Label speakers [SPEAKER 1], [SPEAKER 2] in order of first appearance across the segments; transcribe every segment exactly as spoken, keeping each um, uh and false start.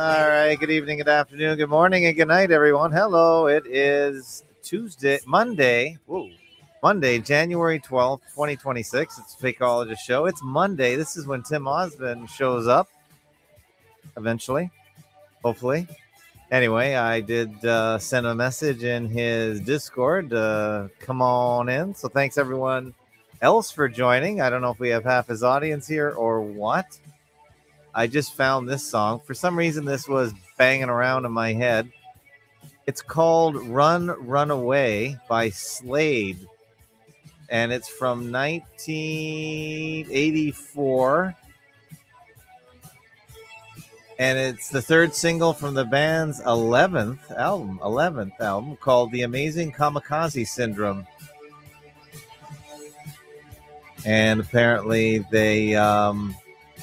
[SPEAKER 1] All right. Good evening, good afternoon, good morning, and good night, everyone. Hello. It is Tuesday, Monday. Whoa. Monday, January twelfth, twenty twenty-six. It's the Fakeologist Show. It's Monday. This is when Tim Osmond shows up eventually, hopefully. Anyway, I did uh, send a message in his Discord. Uh, come on in. So thanks, everyone else, for joining. I don't know if we have half his audience here or what. I just found this song. For some reason, this was banging around in my head. It's called Run, Run Away by Slade. And it's from nineteen eighty-four. And it's the third single from the band's eleventh album, eleventh album called The Amazing Kamikaze Syndrome. And apparently they... Um,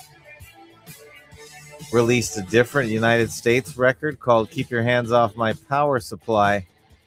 [SPEAKER 1] released a different United States record called Keep Your Hands Off My Power Supply.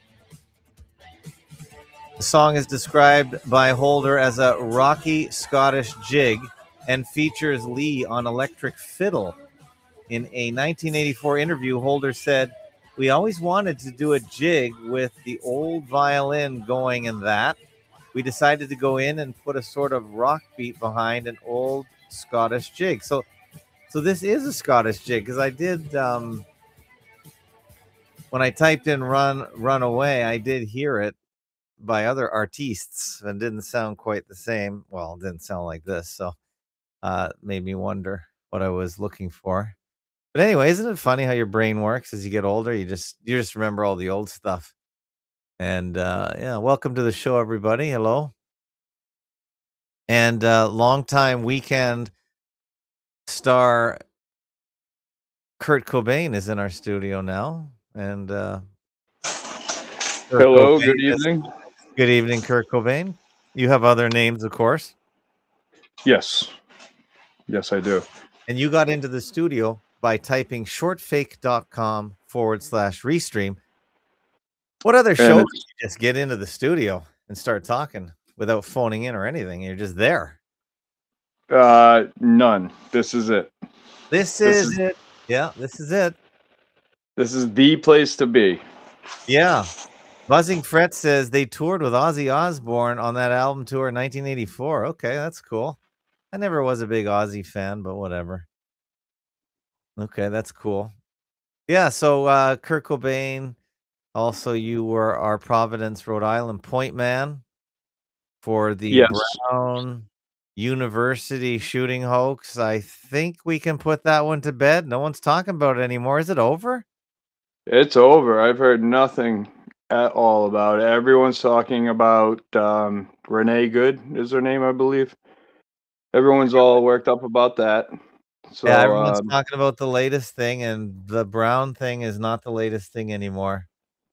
[SPEAKER 1] The song is described by Holder as a rocky Scottish jig and features Lee on electric fiddle. In a nineteen eighty-four interview, Holder said, "We always wanted to do a jig with the old violin going in that. We decided to go in and put a sort of rock beat behind an old Scottish jig." So So this is a Scottish jig, because I did, um, when I typed in run, run away, I did hear it by other artistes and didn't sound quite the same. Well, it didn't sound like this, so uh, it made me wonder what I was looking for. But anyway, isn't it funny how your brain works as you get older? You just you just remember all the old stuff. And uh, yeah, welcome to the show, everybody. Hello. And uh, longtime Weekend star Kurt Cobain is in our studio now, and uh,
[SPEAKER 2] hello, Cobain good evening.
[SPEAKER 1] Is, good evening, Kurt Cobain. You have other names, of course.
[SPEAKER 2] Yes, yes, I do.
[SPEAKER 1] And you got into the studio by typing shortfake.com forward slash restream. What other show did you just get into the studio and start talking without phoning in or anything? You're just there.
[SPEAKER 2] Uh, none. This is it.
[SPEAKER 1] This, this is, is it. Yeah, this is it.
[SPEAKER 2] This is the place to be.
[SPEAKER 1] Yeah. Buzzing Fret says they toured with Ozzy Osbourne on that album tour in nineteen eighty-four. Okay, that's cool. I never was a big Ozzy fan, but whatever. Okay, that's cool. Yeah, so uh, Kurt Cobain, also you were our Providence, Rhode Island point man for the
[SPEAKER 2] yes.
[SPEAKER 1] Brown University shooting hoax. I think we can put that one to bed. No one's talking about it anymore. Is it over?
[SPEAKER 2] It's over. I've heard nothing at all about it. Everyone's talking about um, Renee Good is her name, I believe. Everyone's all worked up about that. So,
[SPEAKER 1] yeah, everyone's
[SPEAKER 2] um,
[SPEAKER 1] talking about the latest thing, and the Brown thing is not the latest thing anymore.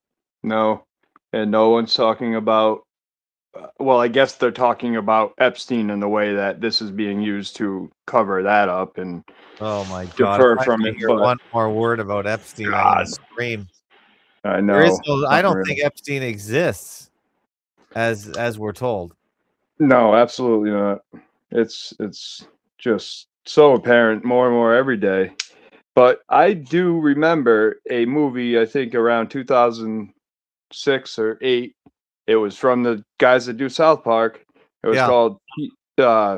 [SPEAKER 2] No, and no one's talking about. Well, I guess they're talking about Epstein and the way that this is being used to cover that up and
[SPEAKER 1] oh my
[SPEAKER 2] god,
[SPEAKER 1] defer
[SPEAKER 2] from it.
[SPEAKER 1] But one more word about Epstein, God. I'm gonna scream.
[SPEAKER 2] I know.
[SPEAKER 1] There is no, I don't think Epstein exists, as as we're told.
[SPEAKER 2] No, absolutely not. It's it's just so apparent more and more every day. But I do remember a movie, I think around two thousand six or eight. It was from the guys that do South Park. It was yeah. called uh,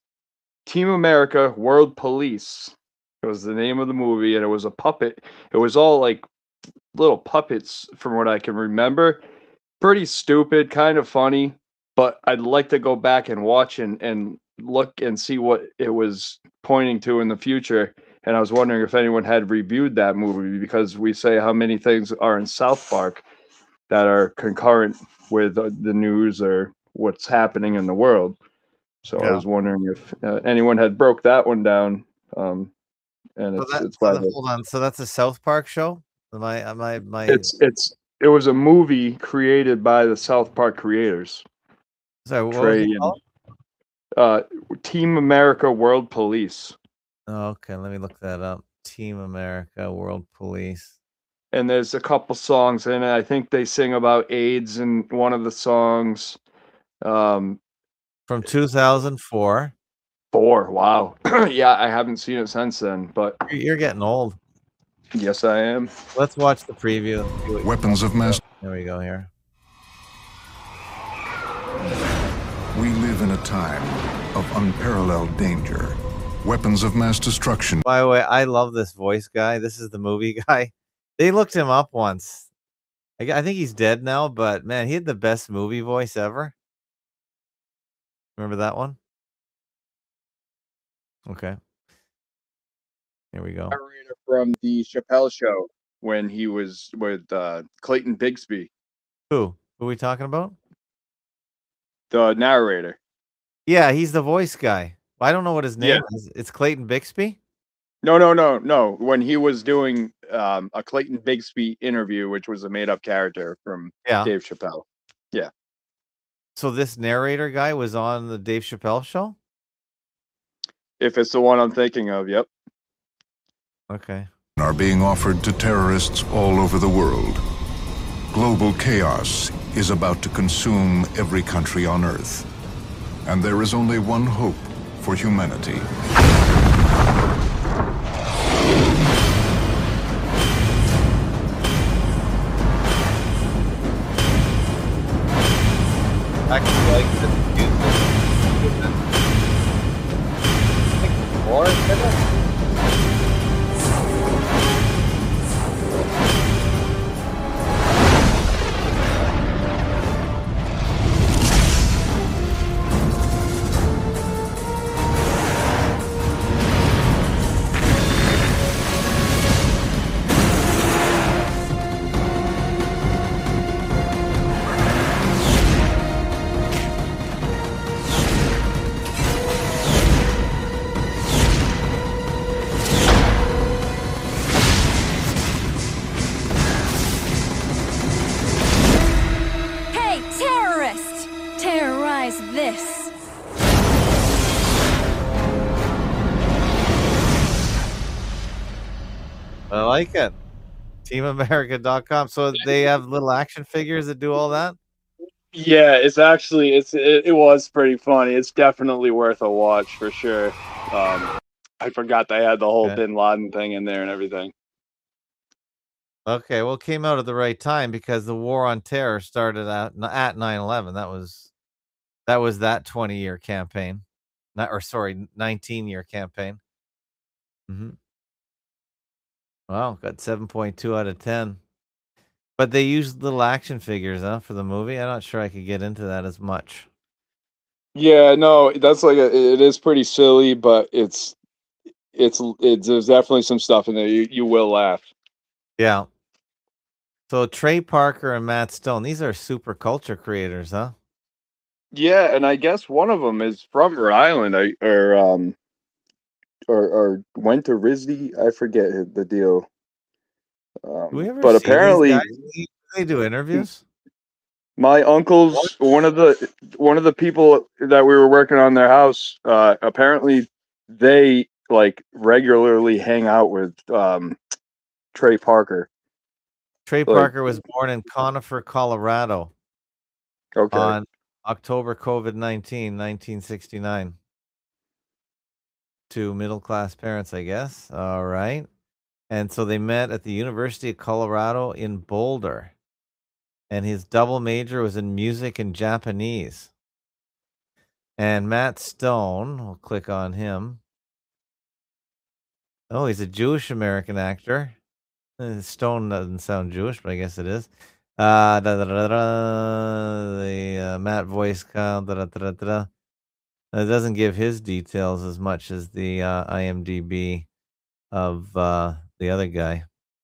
[SPEAKER 2] Team America World Police. It was the name of the movie, and it was a puppet. It was all like little puppets from what I can remember. Pretty stupid, kind of funny, but I'd like to go back and watch and, and look and see what it was pointing to in the future. And I was wondering if anyone had reviewed that movie, because we say how many things are in South Park that are concurrent with uh, the news or what's happening in the world. So yeah. I was wondering if uh, anyone had broke that one down. Um, and
[SPEAKER 1] so
[SPEAKER 2] it's,
[SPEAKER 1] that,
[SPEAKER 2] it's
[SPEAKER 1] so the, hold on. So that's a South Park show? Am I, am I, my...
[SPEAKER 2] It's, it's, it was a movie created by the South Park creators.
[SPEAKER 1] Sorry, what Trey was it called?
[SPEAKER 2] And, uh, Team America World Police.
[SPEAKER 1] Oh, okay, let me look that up. Team America World Police.
[SPEAKER 2] And there's a couple songs in it. I think they sing about AIDS in one of the songs. Um,
[SPEAKER 1] From two thousand four.
[SPEAKER 2] Four, wow. Yeah, I haven't seen it since then, but...
[SPEAKER 1] You're getting old.
[SPEAKER 2] Yes, I am.
[SPEAKER 1] Let's watch the preview.
[SPEAKER 3] Weapons of mass.
[SPEAKER 1] There we go here.
[SPEAKER 3] We live in a time of unparalleled danger. Weapons of mass destruction.
[SPEAKER 1] By the way, I love this voice guy. This is the movie guy. They looked him up once. I, I think he's dead now, but man, he had the best movie voice ever. Remember that one? Okay. Here we go.
[SPEAKER 2] Narrator from the Chappelle Show when he was with uh, Clayton Bigsby.
[SPEAKER 1] Who? Who are we talking about?
[SPEAKER 2] The narrator.
[SPEAKER 1] Yeah, he's the voice guy. I don't know what his name
[SPEAKER 2] Yeah.
[SPEAKER 1] is. It's Clayton Bixby?
[SPEAKER 2] No, no, no, no. When he was doing um, a Clayton Bigsby interview, which was a made-up character from
[SPEAKER 1] Yeah.
[SPEAKER 2] Dave Chappelle. Yeah.
[SPEAKER 1] So this narrator guy was on the Dave Chappelle show?
[SPEAKER 2] If it's the one I'm thinking of, yep.
[SPEAKER 1] Okay.
[SPEAKER 3] Are being offered to terrorists all over the world. Global chaos is about to consume every country on Earth. And there is only one hope for humanity.
[SPEAKER 1] I actually like this dude. More
[SPEAKER 4] Hey, terrorist! Terrorize this!
[SPEAKER 1] I like it. Team America dot com. So they have little action figures that do all that?
[SPEAKER 2] Yeah, it's actually it's it, it was pretty funny. It's definitely worth a watch for sure. Um, I forgot they had the whole
[SPEAKER 1] Okay.
[SPEAKER 2] Bin Laden thing in there and everything.
[SPEAKER 1] Okay, well, it came out at the right time because the war on terror started at at nine eleven. That was that was that twenty-year campaign. Not or sorry, nineteen-year campaign. Mhm. Wow, got seven point two out of ten. But they used little action figures, huh, for the movie? I'm not sure I could get into that as much.
[SPEAKER 2] Yeah, no, that's like a, it is pretty silly, but it's it's it's there's definitely some stuff in there you you will laugh.
[SPEAKER 1] Yeah. So Trey Parker and Matt Stone, these are super culture creators, huh?
[SPEAKER 2] Yeah, and I guess one of them is from Rhode Island, I or um or or went to R I S D. I forget the deal.
[SPEAKER 1] Do we
[SPEAKER 2] Um,
[SPEAKER 1] ever
[SPEAKER 2] but
[SPEAKER 1] see
[SPEAKER 2] apparently,
[SPEAKER 1] these guys? Do they do interviews?
[SPEAKER 2] my uncle's one of the one of the people that we were working on their house. Uh, apparently, they like regularly hang out with um, Trey Parker.
[SPEAKER 1] Trey
[SPEAKER 2] Like-
[SPEAKER 1] Parker was born in Conifer, Colorado
[SPEAKER 2] Okay,
[SPEAKER 1] on October COVID nineteen, nineteen sixty-nine. To middle class parents, I guess. All right. And so they met at the University of Colorado in Boulder. And his double major was in music and Japanese. And Matt Stone, we'll click on him. Oh, he's a Jewish American actor. Uh, Stone doesn't sound Jewish, but I guess it is. Uh, da, da, da, da, the uh, Matt voice count. Da, da, da, da, da. It doesn't give his details as much as the uh, I M D B of uh, the other guy.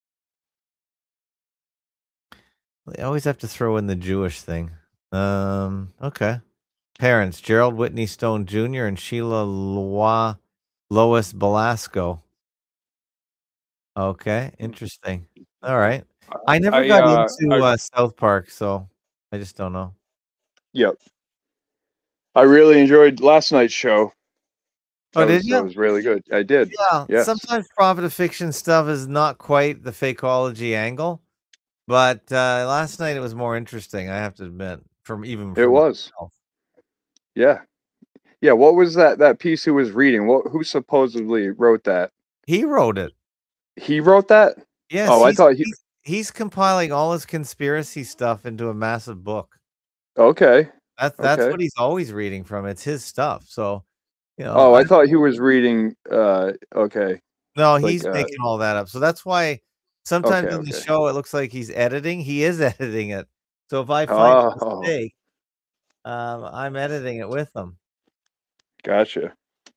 [SPEAKER 1] They always have to throw in the Jewish thing. Um, okay. Parents, Gerald Whitney Stone Junior and Sheila Lois, Lois Belasco. Okay, interesting. All right. I never
[SPEAKER 2] I,
[SPEAKER 1] got
[SPEAKER 2] uh,
[SPEAKER 1] into
[SPEAKER 2] I-
[SPEAKER 1] uh, South Park, so I just don't know.
[SPEAKER 2] Yep. I really enjoyed last night's show.
[SPEAKER 1] Oh,
[SPEAKER 2] That
[SPEAKER 1] did
[SPEAKER 2] was,
[SPEAKER 1] you?
[SPEAKER 2] That was really good. I did.
[SPEAKER 1] Yeah,
[SPEAKER 2] Yes.
[SPEAKER 1] sometimes profit of fiction stuff is not quite the fakeology angle, but uh, last night it was more interesting. I have to admit, from even
[SPEAKER 2] It
[SPEAKER 1] from
[SPEAKER 2] was.
[SPEAKER 1] myself.
[SPEAKER 2] Yeah. Yeah. What was that? That piece he was reading? What? Who supposedly wrote that?
[SPEAKER 1] He wrote it.
[SPEAKER 2] He wrote that.
[SPEAKER 1] Yes,
[SPEAKER 2] Oh, I
[SPEAKER 1] he's,
[SPEAKER 2] thought he.
[SPEAKER 1] he's he's compiling all his conspiracy stuff into a massive book.
[SPEAKER 2] Okay.
[SPEAKER 1] That's that's
[SPEAKER 2] Okay.
[SPEAKER 1] what he's always reading from. It's his stuff. So, you know,
[SPEAKER 2] Oh,
[SPEAKER 1] I,
[SPEAKER 2] I thought he was reading. Uh, okay.
[SPEAKER 1] no,
[SPEAKER 2] Like.
[SPEAKER 1] he's
[SPEAKER 2] Uh,
[SPEAKER 1] making all that up. So that's why sometimes
[SPEAKER 2] okay.
[SPEAKER 1] in the
[SPEAKER 2] Okay.
[SPEAKER 1] show it looks like he's editing. He is editing it. So if I find a
[SPEAKER 2] Oh,
[SPEAKER 1] mistake, um, I'm editing it with him.
[SPEAKER 2] gotcha.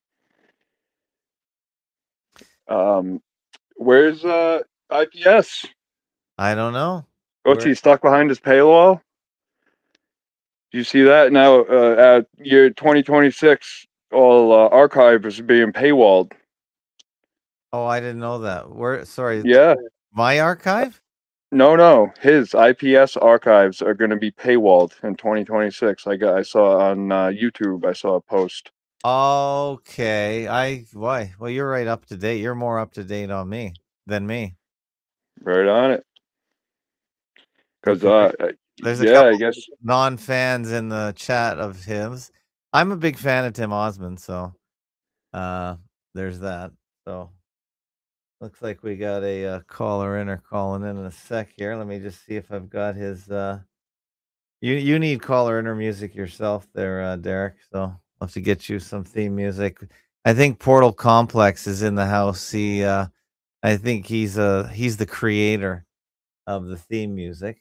[SPEAKER 2] Um, where's uh I P S?
[SPEAKER 1] I don't know.
[SPEAKER 2] What's
[SPEAKER 1] Where-
[SPEAKER 2] he stuck behind his paywall? Do you see that now? Uh, at year twenty twenty-six, all uh, archives are being paywalled.
[SPEAKER 1] Oh, I didn't know that. Where? Sorry,
[SPEAKER 2] Yeah.
[SPEAKER 1] my archive.
[SPEAKER 2] No, no. His I P S archives are going to be paywalled in twenty twenty-six. I got. I saw on uh, YouTube. I saw a post.
[SPEAKER 1] Okay, I why? Well, you're right up to date. You're more up to date on me than me.
[SPEAKER 2] Right on it. Because
[SPEAKER 1] Okay.
[SPEAKER 2] uh,
[SPEAKER 1] There's a
[SPEAKER 2] yeah,
[SPEAKER 1] couple
[SPEAKER 2] I guess.
[SPEAKER 1] non-fans in the chat of his. I'm a big fan of Tim Osmond, so uh, there's that. So looks like we got a uh, caller in or calling in in a sec here. Let me just see if I've got his. Uh... You you need caller in or music yourself there, uh, Derek. So I'll have to get you some theme music. I think Portal Complex is in the house. He, uh, I think he's uh he's the creator of the theme music.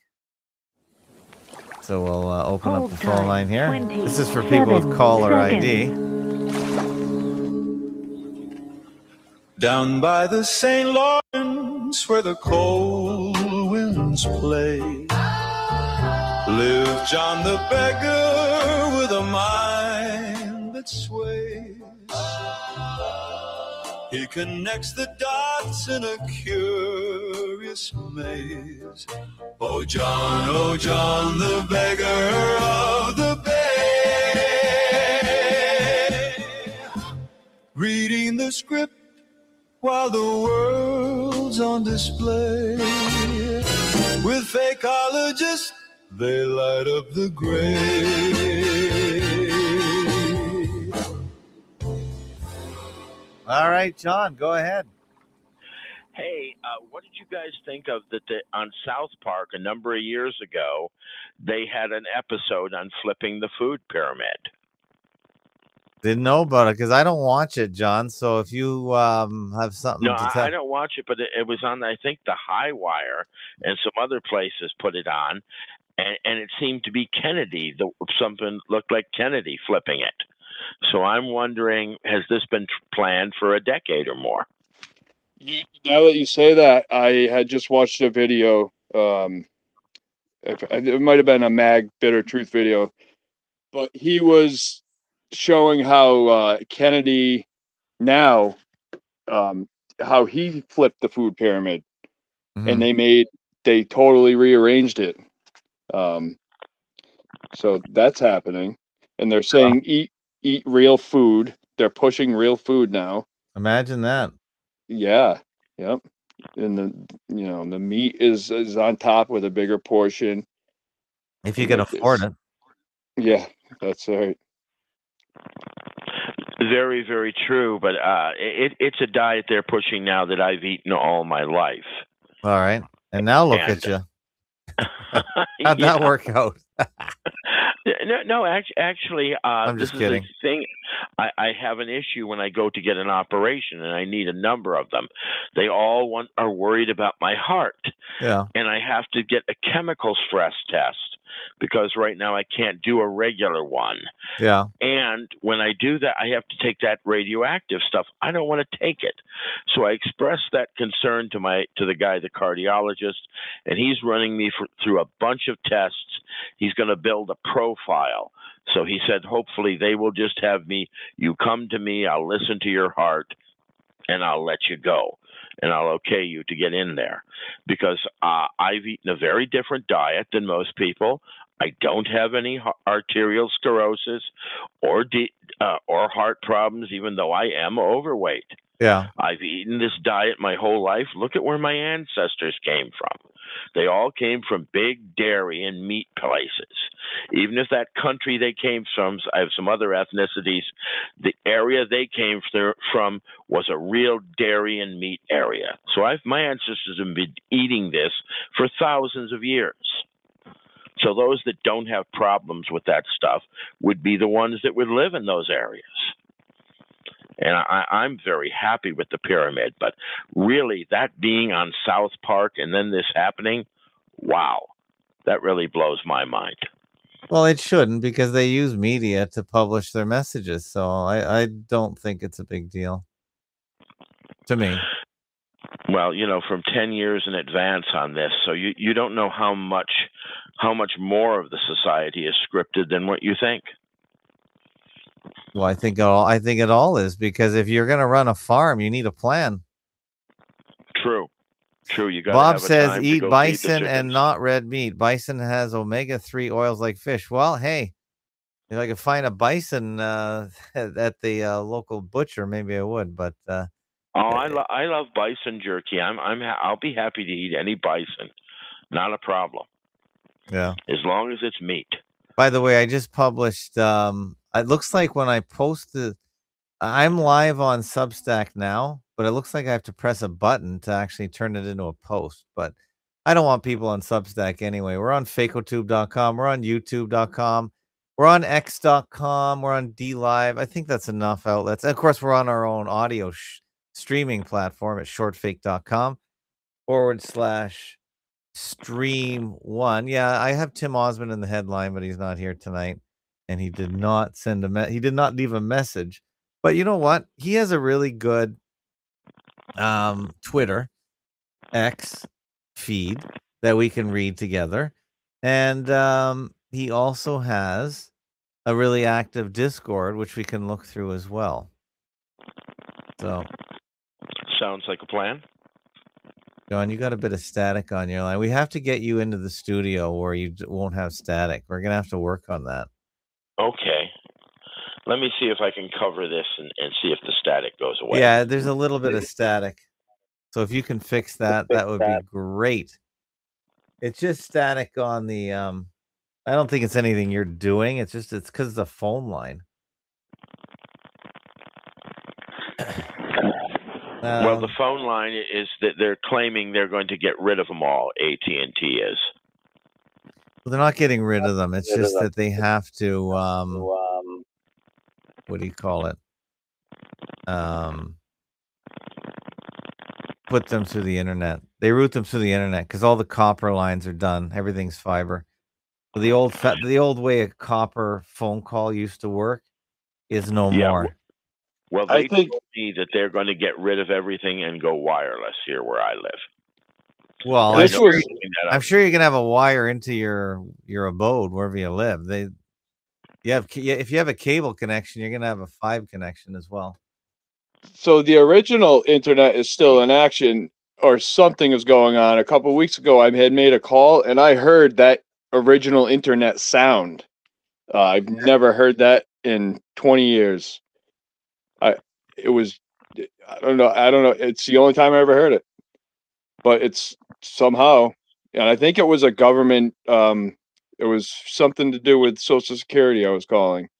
[SPEAKER 1] So we'll uh, open up the phone line here. This is for people with caller I D.
[SPEAKER 5] Down by the Saint Lawrence, where the cold winds play, lives John the beggar with a mind that sways. He connects the dots in a curious maze. Oh, John, oh, John, the beggar of the bay, reading the script while the world's on display. With fakeologists, they light up the grave.
[SPEAKER 1] All right, John, go ahead.
[SPEAKER 6] Hey, uh, what did you guys think of that the, on South Park a number of years ago? They had an episode on flipping the food pyramid.
[SPEAKER 1] Didn't know about it because I don't watch it, John. So if you um, have something
[SPEAKER 6] No,
[SPEAKER 1] to
[SPEAKER 6] I,
[SPEAKER 1] tell,
[SPEAKER 6] I don't watch it, but it, it was on, I think, the High Wire and some other places put it on, and, and it seemed to be Kennedy. The, something looked like Kennedy flipping it. So I'm wondering, has this been planned for a decade or more?
[SPEAKER 2] Now that you say that, I had just watched a video. Um, if, it might have been a Mag Bitter Truth video, but he was showing how uh, Kennedy now, um, how he flipped the food pyramid,
[SPEAKER 1] Mhm.
[SPEAKER 2] and they made they totally rearranged it. Um, so that's happening, and they're saying eat eat real food. They're pushing real food now.
[SPEAKER 1] imagine that.
[SPEAKER 2] Yeah. Yep. And the you know the meat is is on top with a bigger portion.
[SPEAKER 1] If you
[SPEAKER 2] And
[SPEAKER 1] can
[SPEAKER 2] it
[SPEAKER 1] afford
[SPEAKER 2] is-
[SPEAKER 1] it.
[SPEAKER 2] Yeah, that's right.
[SPEAKER 6] Very, very true. But uh, it, it's a diet they're pushing now that I've eaten all my life.
[SPEAKER 1] All right. And now look
[SPEAKER 6] And-
[SPEAKER 1] at you. How'd that
[SPEAKER 6] Yeah.
[SPEAKER 1] work out?
[SPEAKER 6] No, no. Actually, actually uh,
[SPEAKER 1] I'm
[SPEAKER 6] this
[SPEAKER 1] just
[SPEAKER 6] is
[SPEAKER 1] kidding.
[SPEAKER 6] the thing. I, I have an issue when I go to get an operation, and I need a number of them. They all want are worried about my heart,
[SPEAKER 1] Yeah.
[SPEAKER 6] and I have to get a chemical stress test because right now I can't do a regular one.
[SPEAKER 1] Yeah.
[SPEAKER 6] And when I do that, I have to take that radioactive stuff. I don't want to take it. So I expressed that concern to my to the guy, the cardiologist, and he's running me for, through a bunch of tests. He's going to build a profile. So he said, hopefully they will just have me, you come to me, I'll listen to your heart, and I'll let you go. And I'll okay you to get in there. Because uh, I've eaten a very different diet than most people. I don't have any arterial sclerosis or de- uh, or heart problems, even though I am overweight.
[SPEAKER 1] Yeah.
[SPEAKER 6] I've eaten this diet my whole life. Look at where my ancestors came from. They all came from big dairy and meat places. Even if that country they came from, I have some other ethnicities, the area they came from was a real dairy and meat area. So I've, my ancestors have been eating this for thousands of years. So those that don't have problems with that stuff would be the ones that would live in those areas. And I, I'm very happy with the pyramid. But really, that being on South Park and then this happening, wow, that really blows my mind.
[SPEAKER 1] Well, it shouldn't, because they use media to publish their messages. So I, I don't think it's a big deal to me.
[SPEAKER 6] Well, you know, from ten years in advance on this, so you, you don't know how much how much more of the society is scripted than what you think.
[SPEAKER 1] Well, I think it all I think it all is, because if you're going to run a farm, you need a plan.
[SPEAKER 6] True. True. You got
[SPEAKER 1] Bob says eat bison and not red meat. Bison has omega three oils like fish. Well, hey, if I could find a bison uh, at the uh, local butcher, maybe I would. But uh,
[SPEAKER 6] oh, I, lo- I love bison jerky. I'm I'm ha- I'll be happy to eat any bison. Not a problem.
[SPEAKER 1] Yeah,
[SPEAKER 6] as long as it's meat.
[SPEAKER 1] By the way, I just published. Um, it looks like when I post the, I'm live on Substack now, but it looks like I have to press a button to actually turn it into a post. But I don't want people on Substack anyway. We're on Fakotube dot com. We're on YouTube dot com. We're on X dot com. We're on D Live. I think that's enough outlets. And of course, we're on our own audio sh- streaming platform at shortfake dot com forward slash stream one. Yeah, I have Tim Osmond in the headline, but he's not here tonight. And he did not send a me- he did not leave a message. But you know what? He has a really good um, Twitter X feed that we can read together. And um, he also has a really active Discord, which we can look through as well. So,
[SPEAKER 6] sounds like a plan.
[SPEAKER 1] John, you got a bit of static on your line. We have to get you into the studio where you won't have static. We're going to have to work on that.
[SPEAKER 6] Okay. Let me see if I can cover this and, and see if the static goes away.
[SPEAKER 1] Yeah, there's a little bit of static. So if you can fix that, that would be great. It's just static on the, um, I don't think it's anything you're doing. It's just, it's because of the phone line.
[SPEAKER 6] Um, well, the phone line is that they're claiming they're going to get rid of them all. A T and T is.
[SPEAKER 1] Well, they're not getting rid of them. It's just that they have to. Um, what do you call it? Um, put them through the internet. They route them through the internet because all the copper lines are done. Everything's fiber. So the old fa- the old way a copper phone call used to work is no
[SPEAKER 6] yeah.
[SPEAKER 1] more.
[SPEAKER 6] Well, they I think told me that they're going to get rid of everything and go wireless here where I live.
[SPEAKER 1] Well, I'm sure, I'm sure you can have a wire into your your abode wherever you live. They, you have if you have a cable connection, you're going to have a five connection as well.
[SPEAKER 2] So the original internet is still in action, or something is going on. A couple of weeks ago, I had made a call and I heard that original internet sound. Uh, I've never heard that in twenty years. I it was I don't know I don't know it's the only time I ever heard it, but it's somehow, and I think it was a government um it was something to do with Social Security I was calling.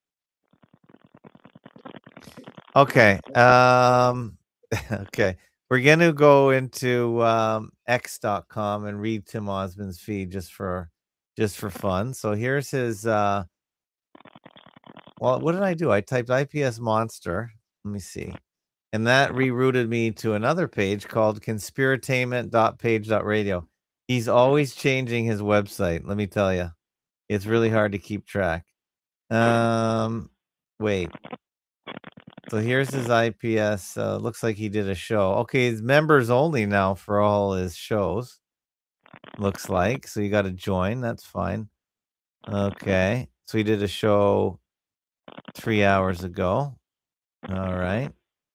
[SPEAKER 1] Okay. Um okay. We're going to go into um X dot com and read Tim Osmond's feed just for just for fun. So here's his uh well, what did I do? I typed I P S Monster. Let me see. And that rerouted me to another page called conspiratainment dot page dot radio. He's always changing his website. Let me tell you, it's really hard to keep track. Um, wait. So here's his I P S. Uh, looks like he did a show. Okay, it's members only now for all his shows. Looks like. So you got to join. That's fine. Okay. So he did a show three hours ago. All right.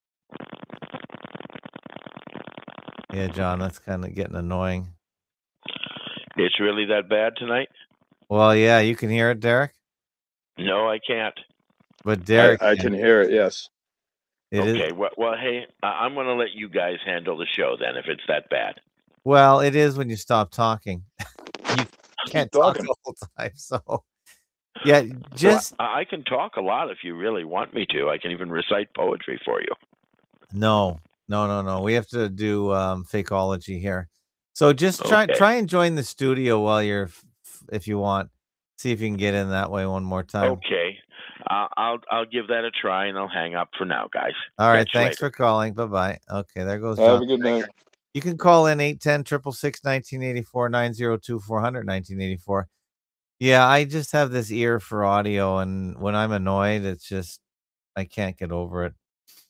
[SPEAKER 1] Yeah, John, that's kind of getting annoying.
[SPEAKER 6] It's really that bad tonight?
[SPEAKER 1] Well, yeah, you can hear it, Derek?
[SPEAKER 6] No, I can't.
[SPEAKER 1] But Derek...
[SPEAKER 2] I, I can hear it, yes.
[SPEAKER 1] It
[SPEAKER 6] okay,
[SPEAKER 1] is...
[SPEAKER 6] well, well, hey, I'm going to let you guys handle the show then if it's that bad.
[SPEAKER 1] Well, it is when you stop talking. You can't talk
[SPEAKER 2] talking.
[SPEAKER 1] the whole time. So, yeah, just
[SPEAKER 6] Well, I I can talk a lot if you really want me to. I can even recite poetry for you.
[SPEAKER 1] no, no, no, no. We have to do um, fakeology here. So just try
[SPEAKER 6] Okay.
[SPEAKER 1] try and join the studio while you're, f- f- if you want. See if you can get in that way one more time.
[SPEAKER 6] Okay. Uh, I'll I'll give that a try, and I'll hang up for now, guys.
[SPEAKER 1] All right.
[SPEAKER 6] Catch you
[SPEAKER 1] Thanks
[SPEAKER 6] later.
[SPEAKER 1] for calling. Bye bye. Okay, there goes
[SPEAKER 2] Have
[SPEAKER 1] John.
[SPEAKER 2] a good night.
[SPEAKER 1] You can call in eight ten, six six six, nineteen eighty-four, nine zero two, four hundred, nineteen eighty-four. Yeah, I just have this ear for audio, and when I'm annoyed, it's just, I can't get over it.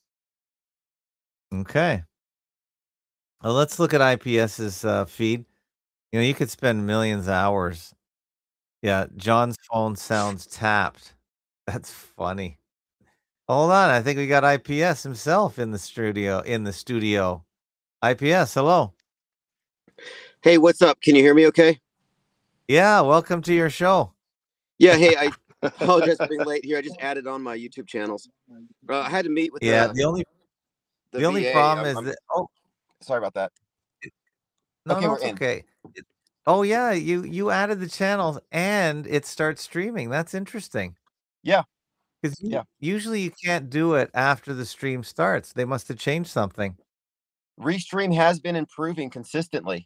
[SPEAKER 1] Okay. Well, let's look at IPS's uh, feed. You know, you could spend millions of hours. Yeah, John's phone sounds tapped. That's funny. Hold on, I think we got I P S himself in the studio. In the studio, I P S. Hello.
[SPEAKER 7] Hey, what's up? Can you hear me okay?
[SPEAKER 1] Yeah, welcome to your show.
[SPEAKER 7] Yeah, hey, I apologize for being late here. I just added on my YouTube channels. Uh, I had to meet with
[SPEAKER 1] Yeah,
[SPEAKER 7] the,
[SPEAKER 1] the only
[SPEAKER 7] the,
[SPEAKER 1] the only
[SPEAKER 7] V A.
[SPEAKER 1] problem
[SPEAKER 7] I'm-
[SPEAKER 1] is
[SPEAKER 7] I'm-
[SPEAKER 1] that oh
[SPEAKER 7] sorry about that.
[SPEAKER 1] no,
[SPEAKER 7] Okay,
[SPEAKER 1] no,
[SPEAKER 7] we're
[SPEAKER 1] it's
[SPEAKER 7] in.
[SPEAKER 1] okay. It- oh yeah, you you added the channels and it starts streaming. That's interesting.
[SPEAKER 7] Yeah.
[SPEAKER 1] Because
[SPEAKER 7] Yeah.
[SPEAKER 1] usually you can't do it after the stream starts. They must have changed something.
[SPEAKER 7] Restream has been improving consistently.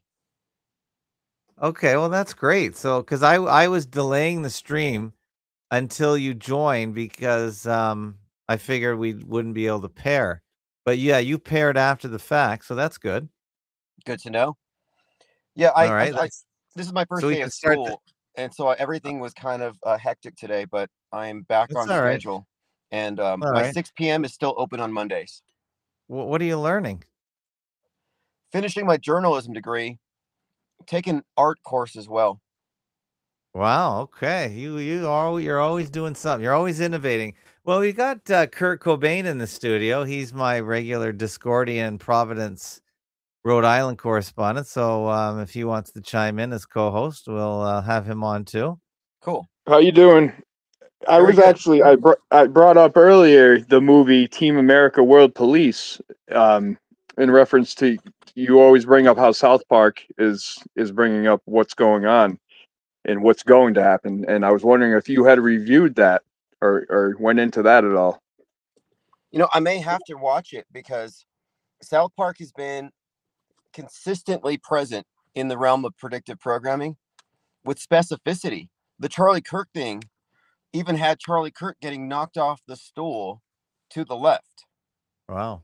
[SPEAKER 1] Okay, well that's great. So because I I was delaying the stream until you joined because um I figured we wouldn't be able to pair. But yeah, you paired after the fact, so that's good.
[SPEAKER 7] Good to know. Yeah, I,
[SPEAKER 1] All right.
[SPEAKER 7] I, I
[SPEAKER 1] that's-
[SPEAKER 7] this is my first
[SPEAKER 1] so we
[SPEAKER 7] day
[SPEAKER 1] can
[SPEAKER 7] of
[SPEAKER 1] start the-
[SPEAKER 7] school, and so everything was kind of uh, hectic today. But I'm back
[SPEAKER 1] That's
[SPEAKER 7] on
[SPEAKER 1] all right.
[SPEAKER 7] schedule, and um,
[SPEAKER 1] All
[SPEAKER 7] my
[SPEAKER 1] right.
[SPEAKER 7] six p m is still open on Mondays.
[SPEAKER 1] Wh- what are you learning?
[SPEAKER 7] Finishing my journalism degree, taking art course as well.
[SPEAKER 1] Wow. Okay. You you are you're always doing something. You're always innovating. Well, we got uh, Kurt Cobain in the studio. He's my regular Discordian Providence, Rhode Island correspondent. So um, if he wants to chime in as co-host, we'll uh, have him on too.
[SPEAKER 7] Cool.
[SPEAKER 2] How you doing? I
[SPEAKER 7] Very
[SPEAKER 2] was
[SPEAKER 7] good.
[SPEAKER 2] actually I br- I brought up earlier the movie Team America World Police, um, in reference to you always bring up how South Park is is bringing up what's going on and what's going to happen, and I was wondering if you had reviewed that or or went into that at all.
[SPEAKER 7] You know, I may have to watch it because South Park has been consistently present in the realm of predictive programming with specificity. The Charlie Kirk thing even had Charlie Kirk getting knocked off the stool to the left.
[SPEAKER 1] Wow.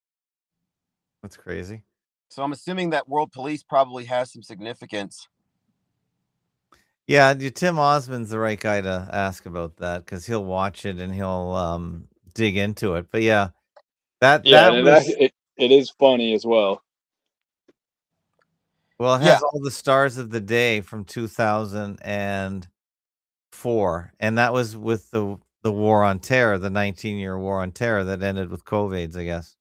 [SPEAKER 1] That's crazy.
[SPEAKER 7] So I'm assuming that World Police probably has some significance.
[SPEAKER 1] Yeah, you- Tim Osmond's the right guy to ask about that because he'll watch it and he'll um, dig into it. But yeah, that
[SPEAKER 2] Yeah,
[SPEAKER 1] that
[SPEAKER 2] and
[SPEAKER 1] was
[SPEAKER 2] it, it, it is funny as well.
[SPEAKER 1] well, it
[SPEAKER 7] Yeah.
[SPEAKER 1] has all the stars of the day from two thousand four, and that was with the the war on terror, the nineteen year war on terror that ended with COVIDs, I guess.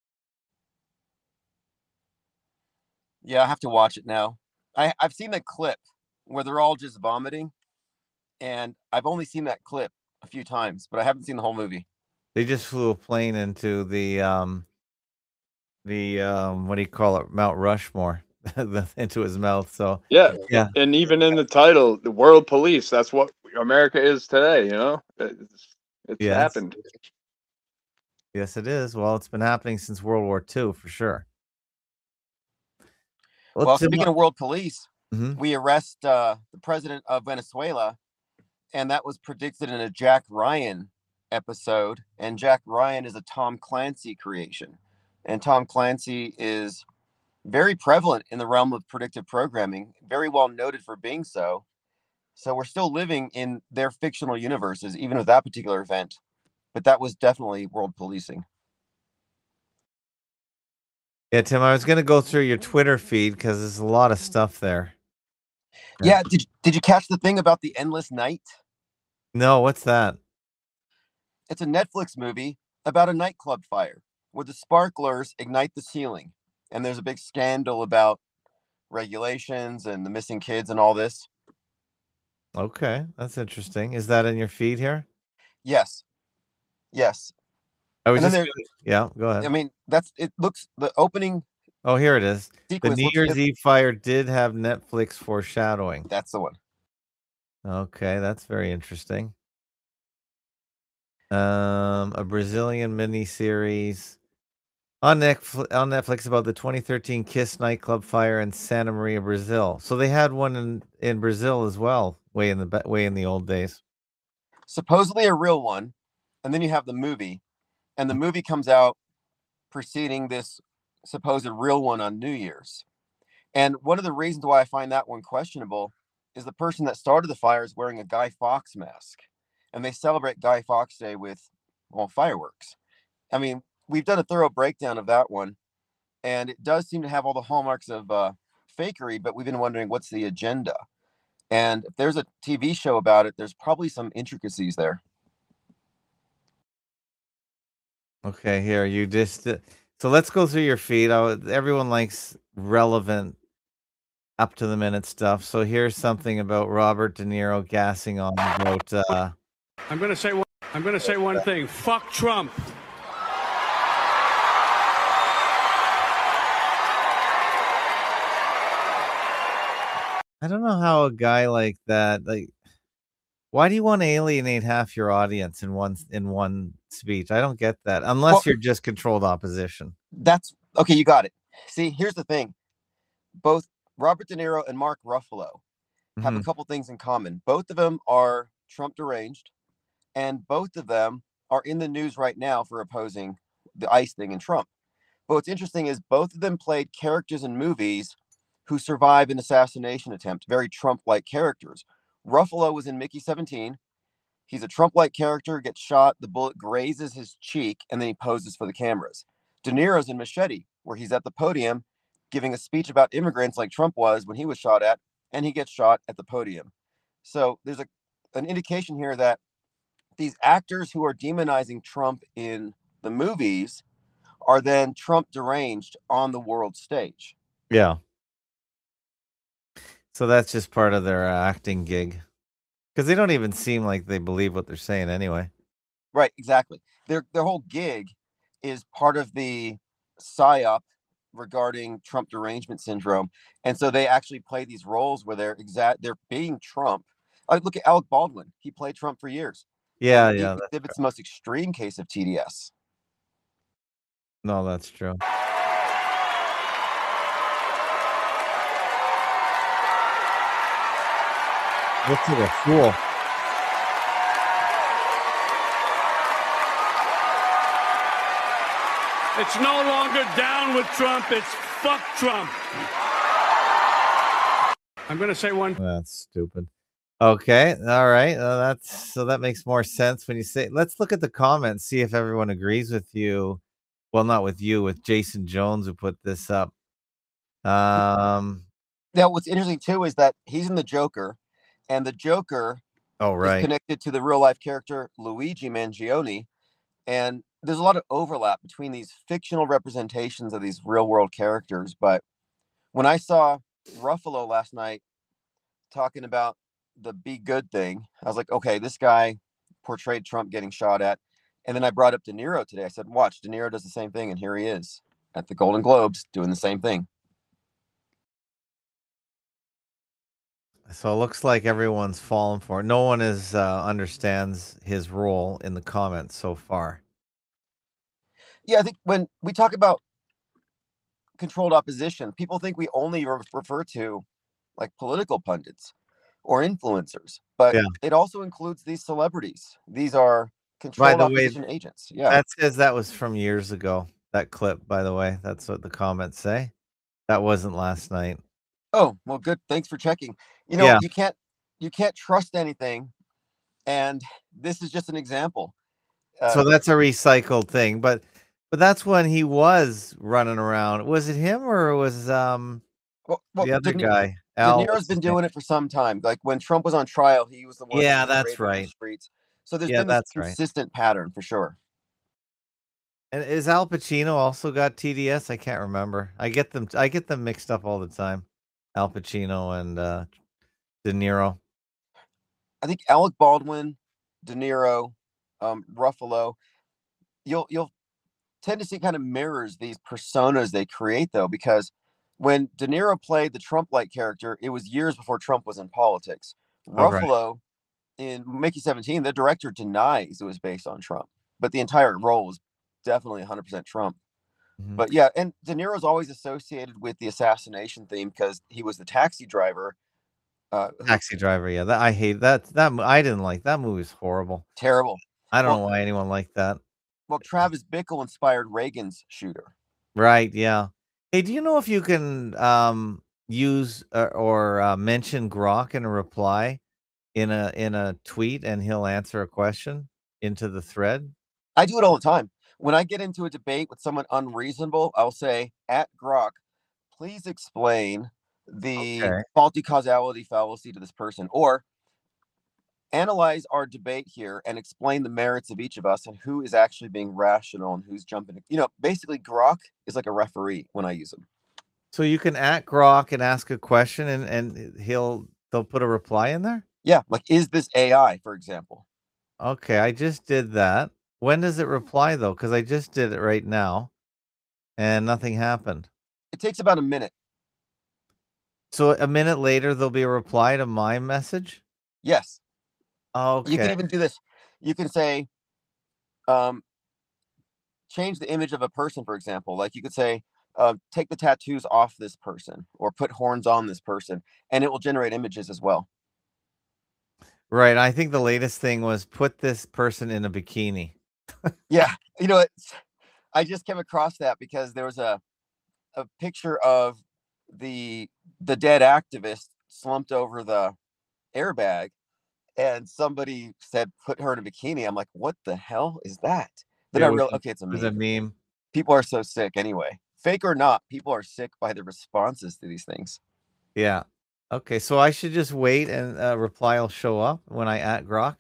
[SPEAKER 7] Yeah, I have to watch it now. I, I've seen that clip where they're all just vomiting, and I've only seen that clip a few times, but I haven't seen the whole movie.
[SPEAKER 1] They just flew a plane into the um the um what do you call it, Mount Rushmore, into his mouth. So
[SPEAKER 2] Yeah,
[SPEAKER 1] yeah,
[SPEAKER 2] and even in the title, the World Police, that's what America is today. You know, it's, it's
[SPEAKER 1] Yes.
[SPEAKER 2] happened.
[SPEAKER 1] yes, it is. Well, it's been happening since World War Two for sure. Well,
[SPEAKER 7] Well,
[SPEAKER 1] Tim-
[SPEAKER 7] speaking of World Police,
[SPEAKER 1] Mhm.
[SPEAKER 7] we arrest uh, the president of Venezuela, and that was predicted in a Jack Ryan episode. And Jack Ryan is a Tom Clancy creation, and Tom Clancy is very prevalent in the realm of predictive programming, very well noted for being so. So we're still living in their fictional universes, even with that particular event. But that was definitely world policing.
[SPEAKER 1] Yeah, Tim, I was going to go through your Twitter feed because there's a lot of stuff there.
[SPEAKER 7] Yeah, did did you catch the thing about the Endless Night?
[SPEAKER 1] No, what's that?
[SPEAKER 7] It's a Netflix movie about a nightclub fire where the sparklers ignite the ceiling, and there's a big scandal about regulations and the missing kids and all this.
[SPEAKER 1] Okay, that's interesting. Is that in your feed here?
[SPEAKER 7] Yes, yes.
[SPEAKER 1] I was
[SPEAKER 7] And then
[SPEAKER 1] just
[SPEAKER 7] there,
[SPEAKER 1] gonna- yeah, go ahead.
[SPEAKER 7] I mean, that's it. Looks the opening
[SPEAKER 1] Oh, here it is. The
[SPEAKER 7] Sequence
[SPEAKER 1] New
[SPEAKER 7] looks
[SPEAKER 1] Year's
[SPEAKER 7] good.
[SPEAKER 1] Eve fire did have Netflix foreshadowing.
[SPEAKER 7] That's the one.
[SPEAKER 1] Okay, that's very interesting. Um, a Brazilian miniseries on Netflix, on Netflix about the twenty thirteen Kiss nightclub fire in Santa Maria, Brazil. So they had one in, in Brazil as well, way in the ba- way in the old days.
[SPEAKER 7] Supposedly a real one, and then you have the movie, and the movie comes out preceding this supposed real one on New Year's. And one of the reasons why I find that one questionable is the person that started the fire is wearing a Guy Fawkes mask, and they celebrate Guy Fawkes Day with, well, fireworks. I mean, we've done a thorough breakdown of that one, and it does seem to have all the hallmarks of uh, fakery, but we've been wondering what's the agenda. And if there's a T V show about it, there's probably some intricacies there.
[SPEAKER 1] Okay, here you just uh, so let's go through your feed. I, would- everyone likes relevant, up to the minute stuff. So here's something about Robert De Niro gassing on about. Uh,
[SPEAKER 8] I'm going to say one. I'm going to say one thing. Fuck Trump.
[SPEAKER 1] I don't know how a guy like that, like, why do you want to alienate half your audience in one in one speech? I don't get that, unless
[SPEAKER 7] Well-
[SPEAKER 1] you're just controlled opposition.
[SPEAKER 7] That's okay. You got it. See, here's the thing. Both Robert De Niro and Mark Ruffalo have a
[SPEAKER 1] Mhm.
[SPEAKER 7] couple things in common. Both of them are Trump deranged, and both of them are in the news right now for opposing the ICE thing and Trump. But what's interesting is both of them played characters in movies who survived an assassination attempt, very Trump-like characters. Ruffalo was in Mickey seventeen. He's a Trump-like character, gets shot, the bullet grazes his cheek, and then he poses for the cameras. De Niro's in Machete, where he's at the podium giving a speech about immigrants like Trump was when he was shot at, and he gets shot at the podium. So there's a an indication here that these actors who are demonizing Trump in the movies are then Trump deranged on the world stage.
[SPEAKER 1] Yeah. So that's just part of their uh, acting gig, because they don't even seem like they believe what they're saying anyway.
[SPEAKER 7] Right, exactly. Their their whole gig is part of the psyop regarding Trump derangement syndrome, and so they actually play these roles where they're exact they're being Trump. Like, look at Alec Baldwin; he played Trump for years.
[SPEAKER 1] Yeah,
[SPEAKER 7] And he
[SPEAKER 1] yeah. That's
[SPEAKER 7] exhibits the most extreme case of T D S.
[SPEAKER 1] No, that's true. Looks like a fool.
[SPEAKER 8] It's no longer down with Trump. It's fuck Trump. I'm going to say one.
[SPEAKER 1] That's stupid. Okay, all right. Uh, that's so that makes more sense when you say. Let's look at the comments, see if everyone agrees with you. Well, not with you, with Jason Jones who put this up. Um.
[SPEAKER 7] Now, what's interesting too is that he's in the Joker, and the Joker
[SPEAKER 1] Oh,
[SPEAKER 7] is
[SPEAKER 1] right.
[SPEAKER 7] connected to the real life character Luigi Mangione, and there's a lot of overlap between these fictional representations of these real world characters. But when I saw Ruffalo last night talking about the be good thing, I was like, okay, this guy portrayed Trump getting shot at. And then I brought up De Niro today. I said, watch, De Niro does the same thing, and here he is at the Golden Globes doing the same thing.
[SPEAKER 1] So it looks like everyone's fallen for it. No one is uh, understands his role in the comments so far.
[SPEAKER 7] Yeah, I think when we talk about controlled opposition, people think we only re- refer to like political pundits or influencers, but
[SPEAKER 1] Yeah.
[SPEAKER 7] it also includes these celebrities. These are controlled
[SPEAKER 1] the way,
[SPEAKER 7] opposition agents. Yeah.
[SPEAKER 1] That says that was from years ago. That clip, by the way, that's what the comments say. That wasn't last night.
[SPEAKER 7] Oh, well, good. Thanks for checking. You know,
[SPEAKER 1] Yeah.
[SPEAKER 7] you can't you can't trust anything, and this is just an example. Uh,
[SPEAKER 1] So that's a recycled thing, but but that's when he was running around. Was it him or was um
[SPEAKER 7] well, well,
[SPEAKER 1] the other
[SPEAKER 7] De, Ni-
[SPEAKER 1] guy?
[SPEAKER 7] De
[SPEAKER 1] Al,
[SPEAKER 7] Niro's
[SPEAKER 1] what's
[SPEAKER 7] been
[SPEAKER 1] his name?
[SPEAKER 7] doing it for some time. Like when Trump was on trial, he was the one.
[SPEAKER 1] Yeah,
[SPEAKER 7] that was
[SPEAKER 1] that's
[SPEAKER 7] parading the
[SPEAKER 1] right.
[SPEAKER 7] Streets. So there's
[SPEAKER 1] Yeah,
[SPEAKER 7] been this
[SPEAKER 1] that's right.
[SPEAKER 7] consistent pattern for sure.
[SPEAKER 1] And is Al Pacino also got T D S? I can't remember. I get them I get them mixed up all the time. Al Pacino and uh De Niro.
[SPEAKER 7] I think Alec Baldwin, De Niro, um, Ruffalo. You'll you'll tend to see kind of mirrors these personas they create, though, because when De Niro played the Trump-like character, it was years before Trump was in politics.
[SPEAKER 1] Oh, right.
[SPEAKER 7] Ruffalo in Mickey seventeen, the director denies it was based on Trump, but the entire role was definitely one hundred percent Trump.
[SPEAKER 1] Mhm.
[SPEAKER 7] But yeah, and De Niro's always associated with the assassination theme because he was the taxi driver. Uh, who-
[SPEAKER 1] Taxi Driver, yeah, that I hate that. That mo- I didn't like that movie's horrible.
[SPEAKER 7] terrible.
[SPEAKER 1] I don't
[SPEAKER 7] Well-
[SPEAKER 1] know why anyone liked that.
[SPEAKER 7] Well, Travis Bickle inspired Reagan's shooter.
[SPEAKER 1] Right? Yeah. Hey, do you know if you can um use uh, or uh, mention Grok in a reply in a in a tweet, and he'll answer a question into the thread?
[SPEAKER 7] I do it all the time. When I get into a debate with someone unreasonable, I'll say, at Grok, please explain the
[SPEAKER 1] Okay.
[SPEAKER 7] faulty causality fallacy to this person, or analyze our debate here and explain the merits of each of us and who is actually being rational and who's jumping. You know, basically, Grok is like a referee when I use him.
[SPEAKER 1] So you can at Grok and ask a question, and and he'll they'll put a reply in there.
[SPEAKER 7] Yeah, like, is this A I, for example?
[SPEAKER 1] Okay, I just did that. When does it reply though? Because I just did it right now, and nothing happened.
[SPEAKER 7] It takes about a minute.
[SPEAKER 1] So a minute later, there'll be a reply to my message.
[SPEAKER 7] Yes.
[SPEAKER 1] Okay.
[SPEAKER 7] You can even do this. You can say, um, change the image of a person, for example. Like you could say, uh, take the tattoos off this person or put horns on this person, and it will generate images as well.
[SPEAKER 1] Right. I think the latest thing was put this person in a bikini.
[SPEAKER 7] Yeah. You know, it's, I just came across that because there was a, a picture of the the dead activist slumped over the airbag, and somebody said, put her in a bikini. I'm like, what the hell is that? Then
[SPEAKER 1] It
[SPEAKER 7] I
[SPEAKER 1] was
[SPEAKER 7] realized,
[SPEAKER 1] a-
[SPEAKER 7] okay, it's a
[SPEAKER 1] It was a
[SPEAKER 7] meme.
[SPEAKER 1] meme.
[SPEAKER 7] People are so sick anyway. Fake or not, people are sick by the responses to these things.
[SPEAKER 1] Yeah. Okay. So I should just wait, and a reply will show up when I at Grok.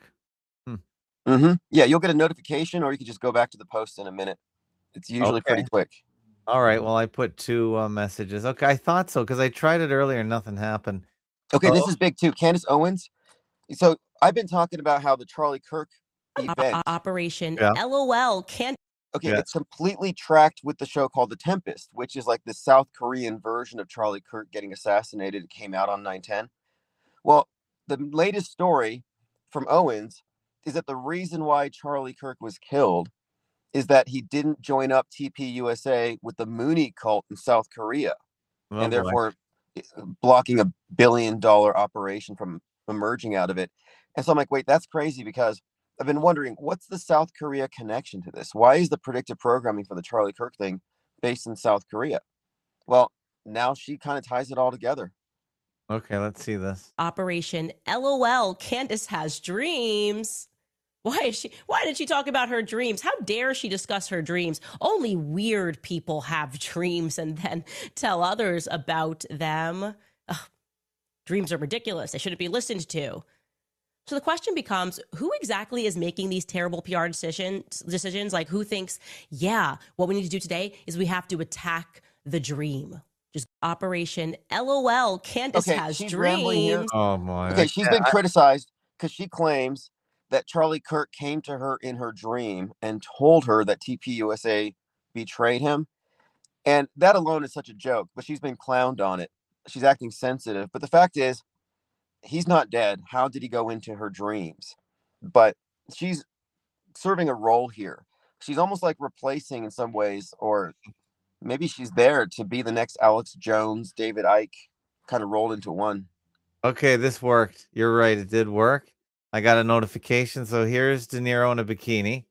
[SPEAKER 7] Mm-hmm. Yeah, you'll get a notification, or you can just go back to the post in a minute. It's usually pretty
[SPEAKER 1] Okay.
[SPEAKER 7] quick.
[SPEAKER 1] All right. Well, I put two uh, messages. Okay. I thought so because I tried it earlier and nothing happened.
[SPEAKER 7] Okay, this
[SPEAKER 1] Oh.
[SPEAKER 7] is big too. Candace Owens. So I've been talking about how the Charlie Kirk event,
[SPEAKER 9] Operation
[SPEAKER 1] Yeah.
[SPEAKER 9] LOL can't
[SPEAKER 7] okay,
[SPEAKER 1] Yeah.
[SPEAKER 7] it's completely tracked with the show called The Tempest, which is like the South Korean version of Charlie Kirk getting assassinated. It came out on nine ten. Well, the latest story from Owens is that the reason why Charlie Kirk was killed is that he didn't join up T P U S A with the Mooney cult in South Korea,
[SPEAKER 1] Oh,
[SPEAKER 7] and
[SPEAKER 1] boy.
[SPEAKER 7] therefore blocking a billion dollar operation from emerging out of it. And so I'm like, wait, that's crazy, because I've been wondering, what's the South Korea connection to this? Why is the predictive programming for the Charlie Kirk thing based in South Korea? Well, now she kind of ties it all together.
[SPEAKER 1] Okay. Let's see this.
[SPEAKER 9] Operation LOL Candace has dreams. Why is she why did she talk about her dreams? How dare she discuss her dreams? Only weird people have dreams and then tell others about them. Ugh, dreams are ridiculous. They shouldn't be listened to. So the question becomes, who exactly is making these terrible P R decisions decisions? Like, who thinks, yeah, what we need to do today is we have to attack the dream. Just Operation LOL Candace
[SPEAKER 7] Okay,
[SPEAKER 9] has
[SPEAKER 7] she's rambling here.
[SPEAKER 9] dreams.
[SPEAKER 1] Oh my.
[SPEAKER 7] Okay,
[SPEAKER 1] I
[SPEAKER 7] she's
[SPEAKER 1] can't-
[SPEAKER 7] been criticized because she claims that Charlie Kirk came to her in her dream and told her that T P U S A betrayed him. And that alone is such a joke, but she's been clowned on it. She's acting sensitive. But the fact is, he's not dead. How did he go into her dreams? But she's serving a role here. She's almost like replacing in some ways, or maybe she's there to be the next Alex Jones, David Icke, kind of rolled into one.
[SPEAKER 1] Okay, this worked. You're right. It did work. I got a notification. So here's De Niro in a bikini.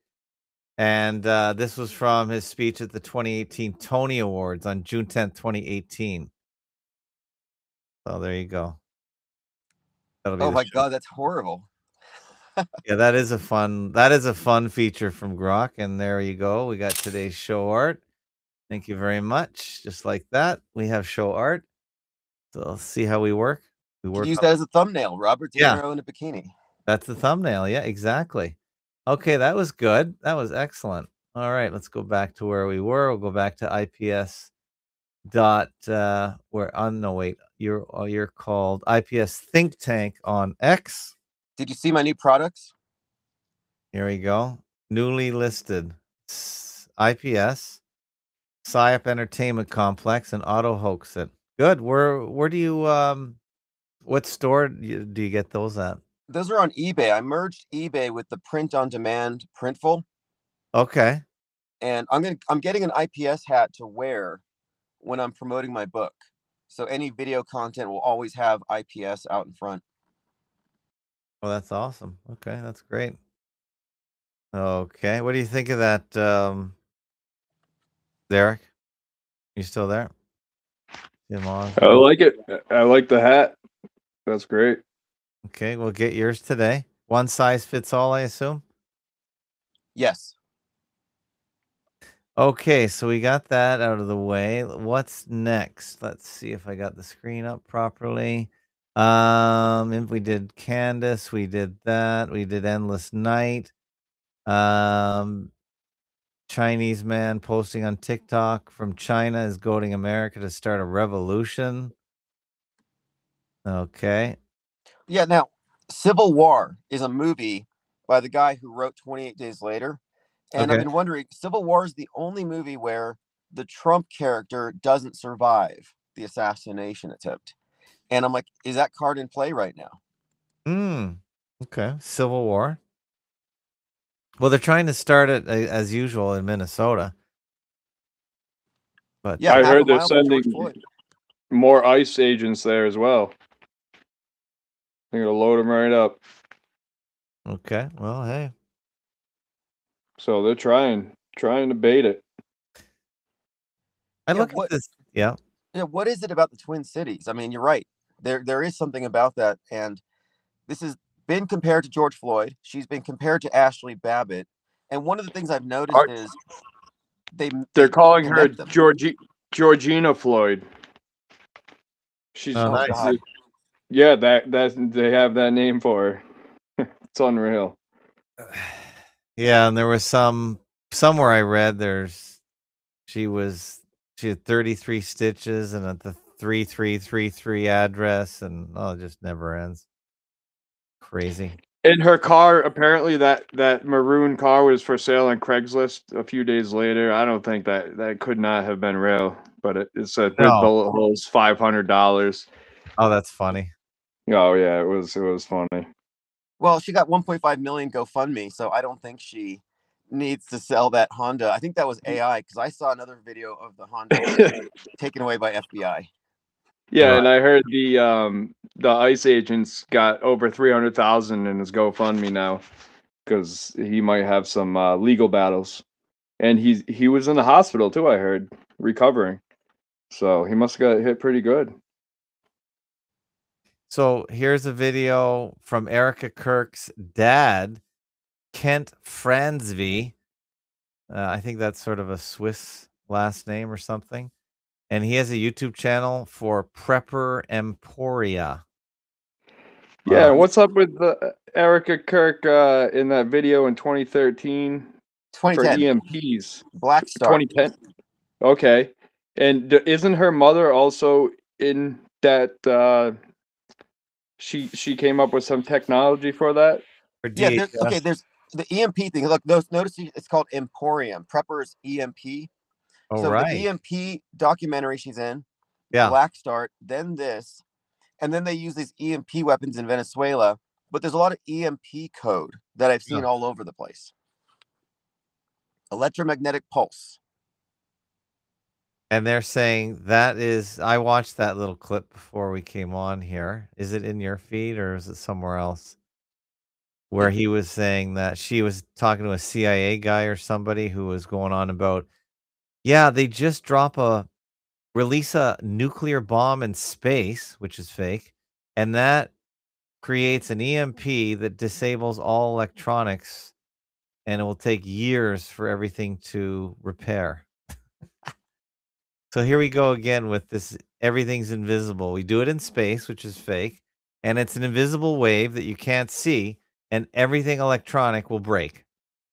[SPEAKER 1] And uh, this was from his speech at the twenty eighteen Tony Awards on June tenth, twenty eighteen. So there you go. That'll be
[SPEAKER 7] Oh
[SPEAKER 1] the
[SPEAKER 7] my
[SPEAKER 1] show.
[SPEAKER 7] God, that's horrible.
[SPEAKER 1] Yeah, that is a fun that is a fun feature from Grok. And there you go. We got today's show art. Thank you very much. Just like that, we have show art. So let's see how we work. We
[SPEAKER 7] You
[SPEAKER 1] work
[SPEAKER 7] can use
[SPEAKER 1] on-
[SPEAKER 7] that as a thumbnail. Robert De
[SPEAKER 1] Yeah.
[SPEAKER 7] Niro in a bikini.
[SPEAKER 1] That's the thumbnail. Yeah, exactly. Okay, that was good. That was excellent. All right, let's go back to where we were. We'll go back to I P S dot uh where on no wait, you're oh, you're called I P S Think Tank on X.
[SPEAKER 7] Did you see my new products?
[SPEAKER 1] Here we go. Newly listed. S- I P S, PsyOp Entertainment Complex, and Auto Hoax It. Good. Where where do you um what store do you, do you get those at?
[SPEAKER 7] Those are on eBay. I merged eBay with the print on demand Printful.
[SPEAKER 1] Okay.
[SPEAKER 7] And I'm gonna I'm getting an I P S hat to wear when I'm promoting my book. So any video content will always have I P S out in front.
[SPEAKER 1] Well, that's awesome. Okay, that's great. Okay, what do you think of that, um, Derek? You still there? Jim
[SPEAKER 2] I
[SPEAKER 1] Oswald.
[SPEAKER 2] like it. I like the hat. That's great.
[SPEAKER 1] Okay, we'll get yours today. One size fits all, I assume.
[SPEAKER 7] Yes.
[SPEAKER 1] Okay, so we got that out of the way. What's next? Let's see if I got the screen up properly. Um, if we did Candace, we did that. We did Endless Night. Um, Chinese man posting on TikTok from China is goading America to start a revolution. Okay.
[SPEAKER 7] Yeah. Now, Civil War is a movie by the guy who wrote twenty-eight Days Later. And
[SPEAKER 1] Okay.
[SPEAKER 7] I've been wondering, Civil War is the only movie where the Trump character doesn't survive the assassination attempt. And I'm like, is that card in play right now?
[SPEAKER 1] Hmm. Okay. Civil War. Well, they're trying to start it uh, as usual in Minnesota. But
[SPEAKER 7] Yeah,
[SPEAKER 2] I
[SPEAKER 7] half a
[SPEAKER 2] heard they're
[SPEAKER 7] mile from George
[SPEAKER 2] sending
[SPEAKER 7] Floyd.
[SPEAKER 2] more ICE agents there as well. They're gonna load them right up.
[SPEAKER 1] okay. Well, hey.
[SPEAKER 2] So they're trying, trying to bait it.
[SPEAKER 1] I
[SPEAKER 7] Yeah,
[SPEAKER 1] look
[SPEAKER 7] what-
[SPEAKER 1] at this. Yeah.
[SPEAKER 7] Yeah, what is it about the Twin Cities? I mean, you're right. There, there is something about that, and this has been compared to George Floyd. She's been compared to Ashley Babbitt, and one of the things I've noticed
[SPEAKER 2] Are-
[SPEAKER 7] is they
[SPEAKER 2] They're
[SPEAKER 7] they
[SPEAKER 2] calling her
[SPEAKER 7] connect them.
[SPEAKER 2] Georgi- Georgina Floyd. She's
[SPEAKER 1] Oh,
[SPEAKER 7] Oh
[SPEAKER 1] nice.
[SPEAKER 7] God!
[SPEAKER 2] yeah, that that they have that name for her. It's unreal.
[SPEAKER 1] Yeah, and there was some somewhere I read there's she was she had thirty-three stitches and at the three three three three address and oh, it just never ends. Crazy.
[SPEAKER 2] In her car, apparently that that maroon car was for sale on Craigslist a few days later. I don't think that that could not have been real, but it, it said with
[SPEAKER 1] No.
[SPEAKER 2] bullet holes, five hundred dollars.
[SPEAKER 1] Oh, that's funny.
[SPEAKER 2] Oh yeah, it was it was funny.
[SPEAKER 7] Well, she got one point five million GoFundMe, so I don't think she needs to sell that Honda. I think that was A I because I saw another video of the Honda taken away by F B I.
[SPEAKER 2] Yeah, and I heard the um the ICE agents got over three hundred thousand in his GoFundMe now because he might have some uh, legal battles, and he's he was in the hospital too. I heard recovering, so he must have got hit pretty good.
[SPEAKER 1] So here's a video from Erica Kirk's dad, Kent Franzvi. Uh, I think that's sort of a Swiss last name or something. And he has a YouTube channel for Prepper Emporia.
[SPEAKER 2] Yeah,
[SPEAKER 1] Uh,
[SPEAKER 2] what's up with the Erica Kirk uh, in that video in twenty thirteen for
[SPEAKER 7] twenty ten
[SPEAKER 2] E M Ps?
[SPEAKER 7] Black Star.
[SPEAKER 2] twenty ten. Okay, and d- isn't her mother also in that? Uh, she she came up with some technology for that.
[SPEAKER 1] for
[SPEAKER 7] Yeah,
[SPEAKER 1] D H
[SPEAKER 7] there's,
[SPEAKER 1] S.
[SPEAKER 7] okay. There's the E M P thing. Look, those, notice it's called Emporium. Prepper's E M P.
[SPEAKER 1] Oh,
[SPEAKER 7] so
[SPEAKER 1] right.
[SPEAKER 7] the E M P documentary she's in,
[SPEAKER 1] Yeah.
[SPEAKER 7] Black Start, then this, and then they use these E M P weapons in Venezuela. But there's a lot of E M P code that I've seen
[SPEAKER 1] Yeah.
[SPEAKER 7] all over the place. Electromagnetic pulse.
[SPEAKER 1] And they're saying that is, I watched that little clip before we came on here. Is it in your feed or is it somewhere else? Where he was saying that she was talking to a C I A guy or somebody who was going on about, yeah, they just drop a, release a nuclear bomb in space, which is fake. And that creates an E M P that disables all electronics. And it will take years for everything to repair. So here we go again with this. Everything's invisible. We do it in space, which is fake. And it's an invisible wave that you can't see. And everything electronic will break.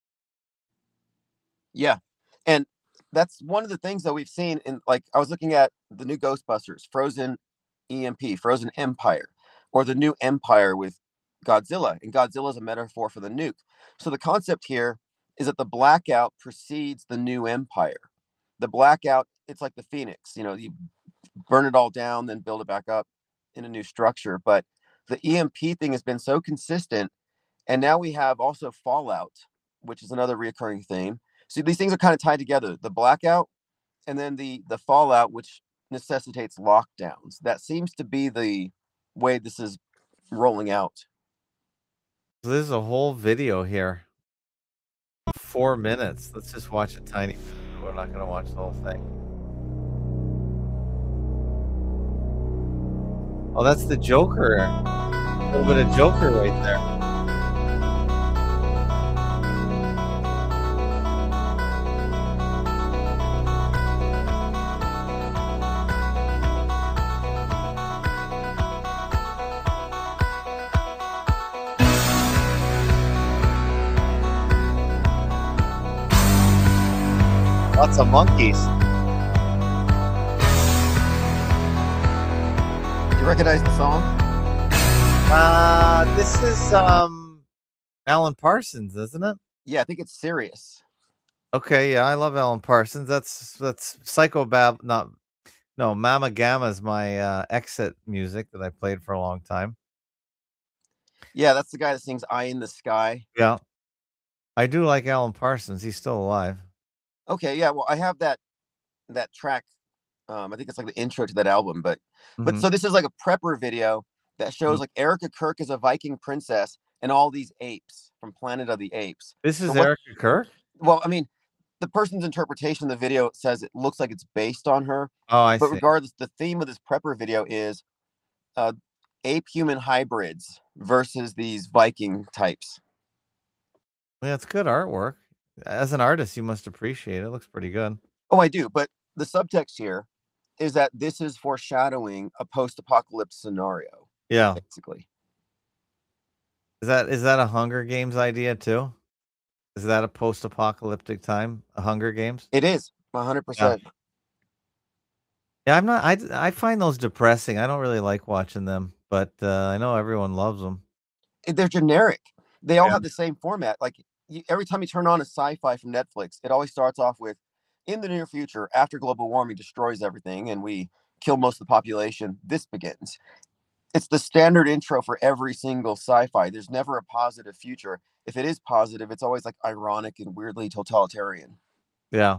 [SPEAKER 7] Yeah. And that's one of the things that we've seen in, like, I was looking at the new Ghostbusters, Frozen E M P, Frozen Empire, or the new Empire with Godzilla. And Godzilla is a metaphor for the nuke. So the concept here is that the blackout precedes the new empire. The blackout, it's like the phoenix, you know, you burn it all down, then build it back up in a new structure. But the E M P thing has been so consistent. And now we have also fallout, which is another reoccurring theme. So these things are kind of tied together, the blackout and then the, the fallout, which necessitates lockdowns. That seems to be the way this is rolling out.
[SPEAKER 1] So there's a whole video here. Four minutes. Let's just watch a tiny bit. We're not going to watch the whole thing. Oh, that's the Joker. A little bit of Joker right there. Lots of monkeys.
[SPEAKER 7] Do you recognize the song?
[SPEAKER 1] Uh, this is um, Alan Parsons, isn't it?
[SPEAKER 7] Yeah, I think it's Sirius.
[SPEAKER 1] Okay, yeah, I love Alan Parsons. That's that's Psychobab. Not no, Mama Gamma is my uh, exit music that I played for a long time.
[SPEAKER 7] Yeah, that's the guy that sings "Eye in the Sky."
[SPEAKER 1] Yeah, I do like Alan Parsons. He's still alive.
[SPEAKER 7] Okay, yeah. Well, I have that that track. Um, I think it's like the intro to that album. But but
[SPEAKER 1] Mhm.
[SPEAKER 7] so this is like a prepper video that shows like Erica Kirk is a Viking princess and all these apes from Planet of the Apes.
[SPEAKER 1] This is
[SPEAKER 7] So what-
[SPEAKER 1] Erica Kirk.
[SPEAKER 7] Well, I mean, the person's interpretation of the video says it looks like it's based on her.
[SPEAKER 1] Oh, I
[SPEAKER 7] But
[SPEAKER 1] see.
[SPEAKER 7] regardless, the theme of this prepper video is uh, ape-human hybrids versus these Viking types.
[SPEAKER 1] Yeah, it's good artwork. As an artist, you must appreciate it. It looks pretty good.
[SPEAKER 7] Oh, I do. But the subtext here is that this is foreshadowing a post-apocalypse scenario,
[SPEAKER 1] Yeah.
[SPEAKER 7] basically.
[SPEAKER 1] Is that is that a Hunger Games idea too? Is that a post-apocalyptic time? A Hunger Games?
[SPEAKER 7] It is one hundred percent.
[SPEAKER 1] Yeah, I'm not. I I find those depressing. I don't really like watching them, but uh, I know everyone loves them.
[SPEAKER 7] They're generic. They all
[SPEAKER 1] Yeah.
[SPEAKER 7] have the same format. Like you, every time you turn on a sci-fi from Netflix, it always starts off with, in the near future, after global warming destroys everything and we kill most of the population, this begins. It's the standard intro for every single sci-fi. There's never a positive future. If it is positive, it's always like ironic and weirdly totalitarian.
[SPEAKER 1] Yeah.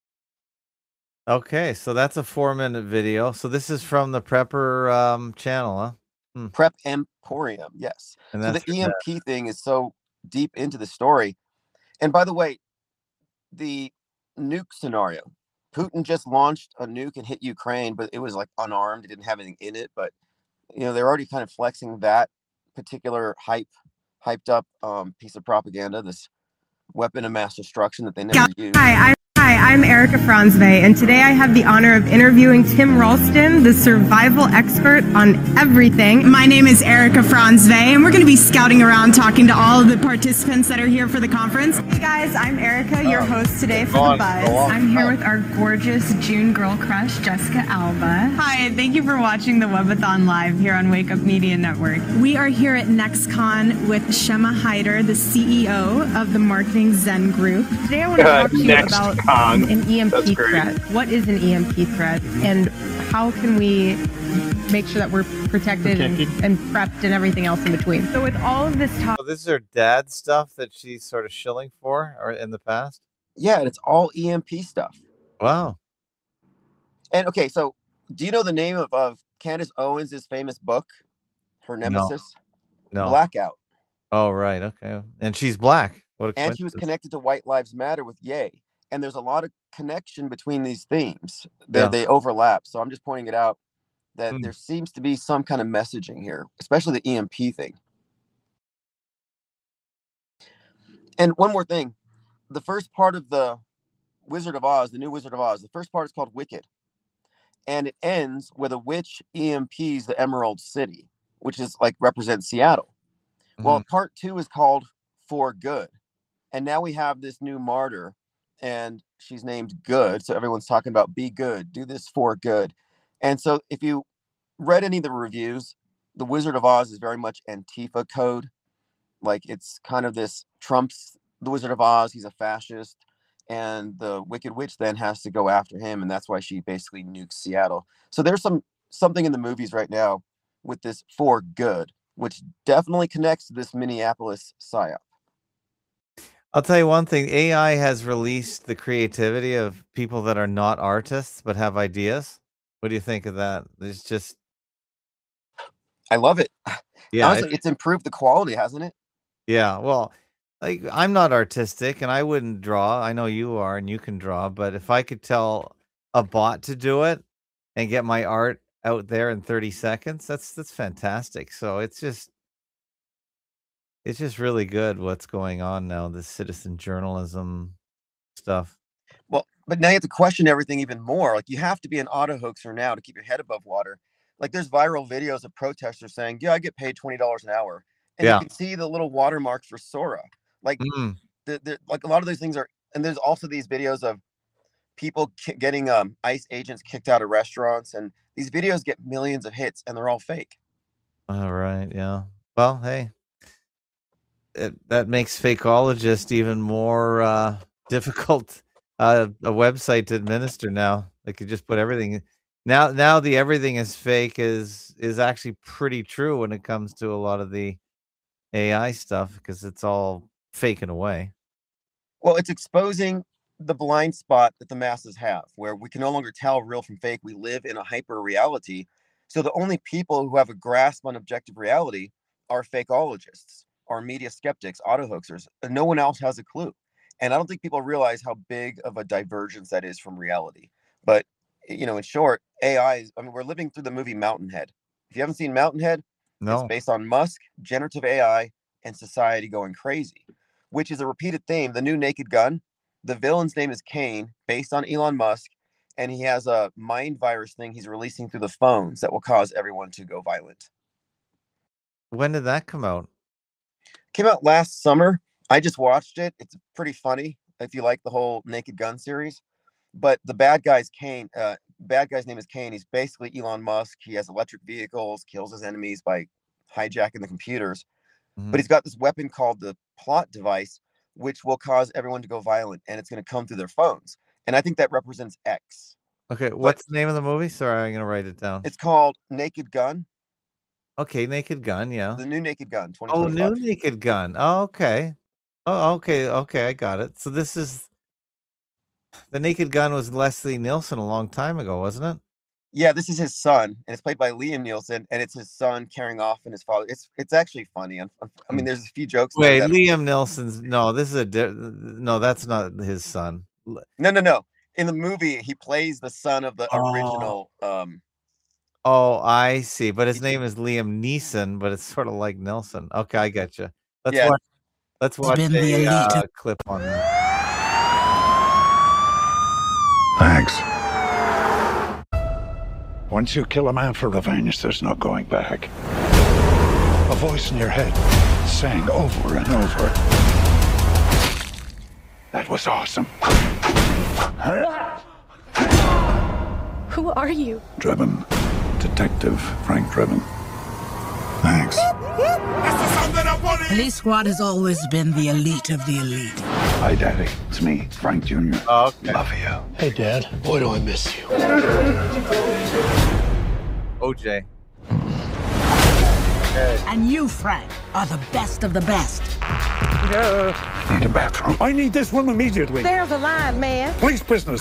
[SPEAKER 1] Okay, so that's a four-minute video. So this is from the Prepper um, channel, huh? Hmm.
[SPEAKER 7] Prep Emporium, yes.
[SPEAKER 1] And
[SPEAKER 7] So
[SPEAKER 1] that's
[SPEAKER 7] the
[SPEAKER 1] your
[SPEAKER 7] E M P thing is so deep into the story. And by the way, the nuke scenario, Putin just launched a nuke and hit Ukraine, but it was like unarmed. It didn't have anything in it. But, you know, they're already kind of flexing that particular hype, hyped up um, piece of propaganda, this weapon of mass destruction that they never used.
[SPEAKER 10] Hi, I'm, hi, I'm Erica Franzwey, and today I have the honor of interviewing Tim Ralston, the survival expert on everything.
[SPEAKER 11] My name is Erica Franzwey, and we're going to be scouting around talking to all of the participants that are here for the conference.
[SPEAKER 10] Hey guys, I'm Erica, your host today for
[SPEAKER 1] Go
[SPEAKER 10] The
[SPEAKER 1] on,
[SPEAKER 10] Buzz.
[SPEAKER 1] go on.
[SPEAKER 10] I'm here with our gorgeous June girl crush, Jessica Alba.
[SPEAKER 11] Hi, and thank you for watching the Webathon Live here on Wake Up Media Network. We are here at NextCon with Shema Hyder, the C E O of the Marketing Zen Group.
[SPEAKER 10] Today I want to talk to you about
[SPEAKER 2] NextCon.
[SPEAKER 10] an E M
[SPEAKER 2] That's
[SPEAKER 10] P
[SPEAKER 2] great.
[SPEAKER 10] threat. What is an E M P threat, and how can we make sure that we're protected and, and prepped and everything else in between? So with all of this talk,
[SPEAKER 1] So this is her dad stuff that she's sort of shilling for, or in the past.
[SPEAKER 7] Yeah, and it's all E M P stuff.
[SPEAKER 1] Wow.
[SPEAKER 7] And okay, so do you know the name of, of Candace Owens' famous book, her nemesis?
[SPEAKER 1] No.
[SPEAKER 7] Blackout.
[SPEAKER 1] Oh, right. Okay. And she's black. What a
[SPEAKER 7] And she was
[SPEAKER 1] coincidence.
[SPEAKER 7] connected to White Lives Matter with Ye. And there's a lot of connection between these themes. They,
[SPEAKER 1] Yeah.
[SPEAKER 7] they overlap. So I'm just pointing it out that
[SPEAKER 1] Hmm.
[SPEAKER 7] there seems to be some kind of messaging here, especially the E M P thing. And one more thing. The first part of the Wizard of Oz, the new Wizard of Oz, the first part is called Wicked. And it ends with a witch E M Ps the Emerald City, which is like represents Seattle. Well,
[SPEAKER 1] Mhm.
[SPEAKER 7] part two is called For Good. And now we have this new martyr, and she's named Good. So everyone's talking about be good, do this for good. And so if you read any of the reviews, the Wizard of Oz is very much Antifa code. Like it's kind of this Trump's the Wizard of Oz. He's a fascist, and the Wicked Witch then has to go after him, and that's why she basically nukes Seattle. So there's some something in the movies right now with this for good, which definitely connects to this Minneapolis psyop.
[SPEAKER 1] I'll tell you one thing. A I has released the creativity of people that are not artists but have ideas. What do you think of that? It's just,
[SPEAKER 7] I love it.
[SPEAKER 1] yeah,
[SPEAKER 7] Honestly,
[SPEAKER 1] it-
[SPEAKER 7] it's improved the quality, hasn't it?
[SPEAKER 1] yeah. Well, like I'm not artistic and I wouldn't draw. I know you are and you can draw, but if I could tell a bot to do it and get my art out there in thirty seconds, that's that's fantastic. So it's just it's just really good what's going on now, this citizen journalism stuff.
[SPEAKER 7] Well, but now you have to question everything even more. Like, you have to be an auto hoaxer now to keep your head above water. Like, there's viral videos of protesters saying, yeah, I get paid twenty dollars an hour. And
[SPEAKER 1] Yeah.
[SPEAKER 7] you can see the little watermarks for Sora. Like,
[SPEAKER 1] Mm.
[SPEAKER 7] the, the, like a lot of these things are, and there's also these videos of people ki- getting um, ICE agents kicked out of restaurants. And these videos get millions of hits and they're all fake.
[SPEAKER 1] All right, yeah. Well, hey, it, that makes Fakeologist even more uh, difficult uh, a website to administer now. They could just put everything now. Now the everything is fake is is actually pretty true when it comes to a lot of the A I stuff because it's all faking away.
[SPEAKER 7] Well, it's exposing the blind spot that the masses have, where we can no longer tell real from fake. We live in a hyper reality. So the only people who have a grasp on objective reality are fakeologists, are media skeptics, auto hoaxers, and no one else has a clue. And I don't think people realize how big of a divergence that is from reality. But, you know, in short, A I is, I mean, we're living through the movie Mountainhead. If you haven't seen Mountainhead,
[SPEAKER 1] No.
[SPEAKER 7] it's based on Musk, generative A I, and society going crazy, which is a repeated theme. The new Naked Gun, the villain's name is Kane, based on Elon Musk, and he has a mind virus thing he's releasing through the phones that will cause everyone to go violent.
[SPEAKER 1] When did that come out?
[SPEAKER 7] Came out last summer. I just watched it. It's pretty funny if you like the whole Naked Gun series. But the bad guy's Kane. Uh, bad guy's name is Kane. He's basically Elon Musk. He has electric vehicles, kills his enemies by hijacking the computers.
[SPEAKER 1] Mhm.
[SPEAKER 7] But he's got this weapon called the plot device, which will cause everyone to go violent, and it's going to come through their phones. And I think that represents X.
[SPEAKER 1] Okay, what's the name of the movie? Sorry, I'm gonna write it down.
[SPEAKER 7] It's called Naked Gun.
[SPEAKER 1] Okay, Naked Gun, yeah.
[SPEAKER 7] The new Naked Gun, twenty
[SPEAKER 1] Oh,
[SPEAKER 7] twenty-five.
[SPEAKER 1] new Naked Gun. Oh, okay. Oh, okay, okay, I got it. So this is the Naked Gun was Leslie Nielsen a long time ago, wasn't it?
[SPEAKER 7] Yeah, this is his son, and it's played by Liam Nielsen, and it's his son carrying off in his father. It's it's actually funny. I, I mean, there's a few jokes.
[SPEAKER 1] Wait,
[SPEAKER 7] that,
[SPEAKER 1] Liam Nielsen's no, this is a di- no, that's not his son. L-
[SPEAKER 7] no, no, no. In the movie, he plays the son of the
[SPEAKER 1] Oh.
[SPEAKER 7] original. Um,
[SPEAKER 1] Oh, I see. But his name is Liam Neeson, but it's sort of like Nelson. Okay, I get you. Let's
[SPEAKER 7] Yeah.
[SPEAKER 1] watch. Let's watch
[SPEAKER 12] been the
[SPEAKER 1] a
[SPEAKER 12] elite
[SPEAKER 1] uh,
[SPEAKER 12] of-
[SPEAKER 1] clip on that.
[SPEAKER 13] Thanks. Once you kill a man for revenge, there's no going back. A voice in your head sang over and over, "That was awesome."
[SPEAKER 14] Who are you?
[SPEAKER 13] Drebin. Detective Frank Drebin. Thanks.
[SPEAKER 12] Police Squad has always been the elite of the elite.
[SPEAKER 13] Hi, Daddy. It's me, Frank Junior
[SPEAKER 1] Oh, okay.
[SPEAKER 13] Love you.
[SPEAKER 15] Hey, Dad. Boy, do I miss you.
[SPEAKER 1] O J.
[SPEAKER 12] And you, Frank, are the best of the best.
[SPEAKER 13] Need a bathroom. I need this one immediately.
[SPEAKER 14] There's a line, man.
[SPEAKER 13] Police business.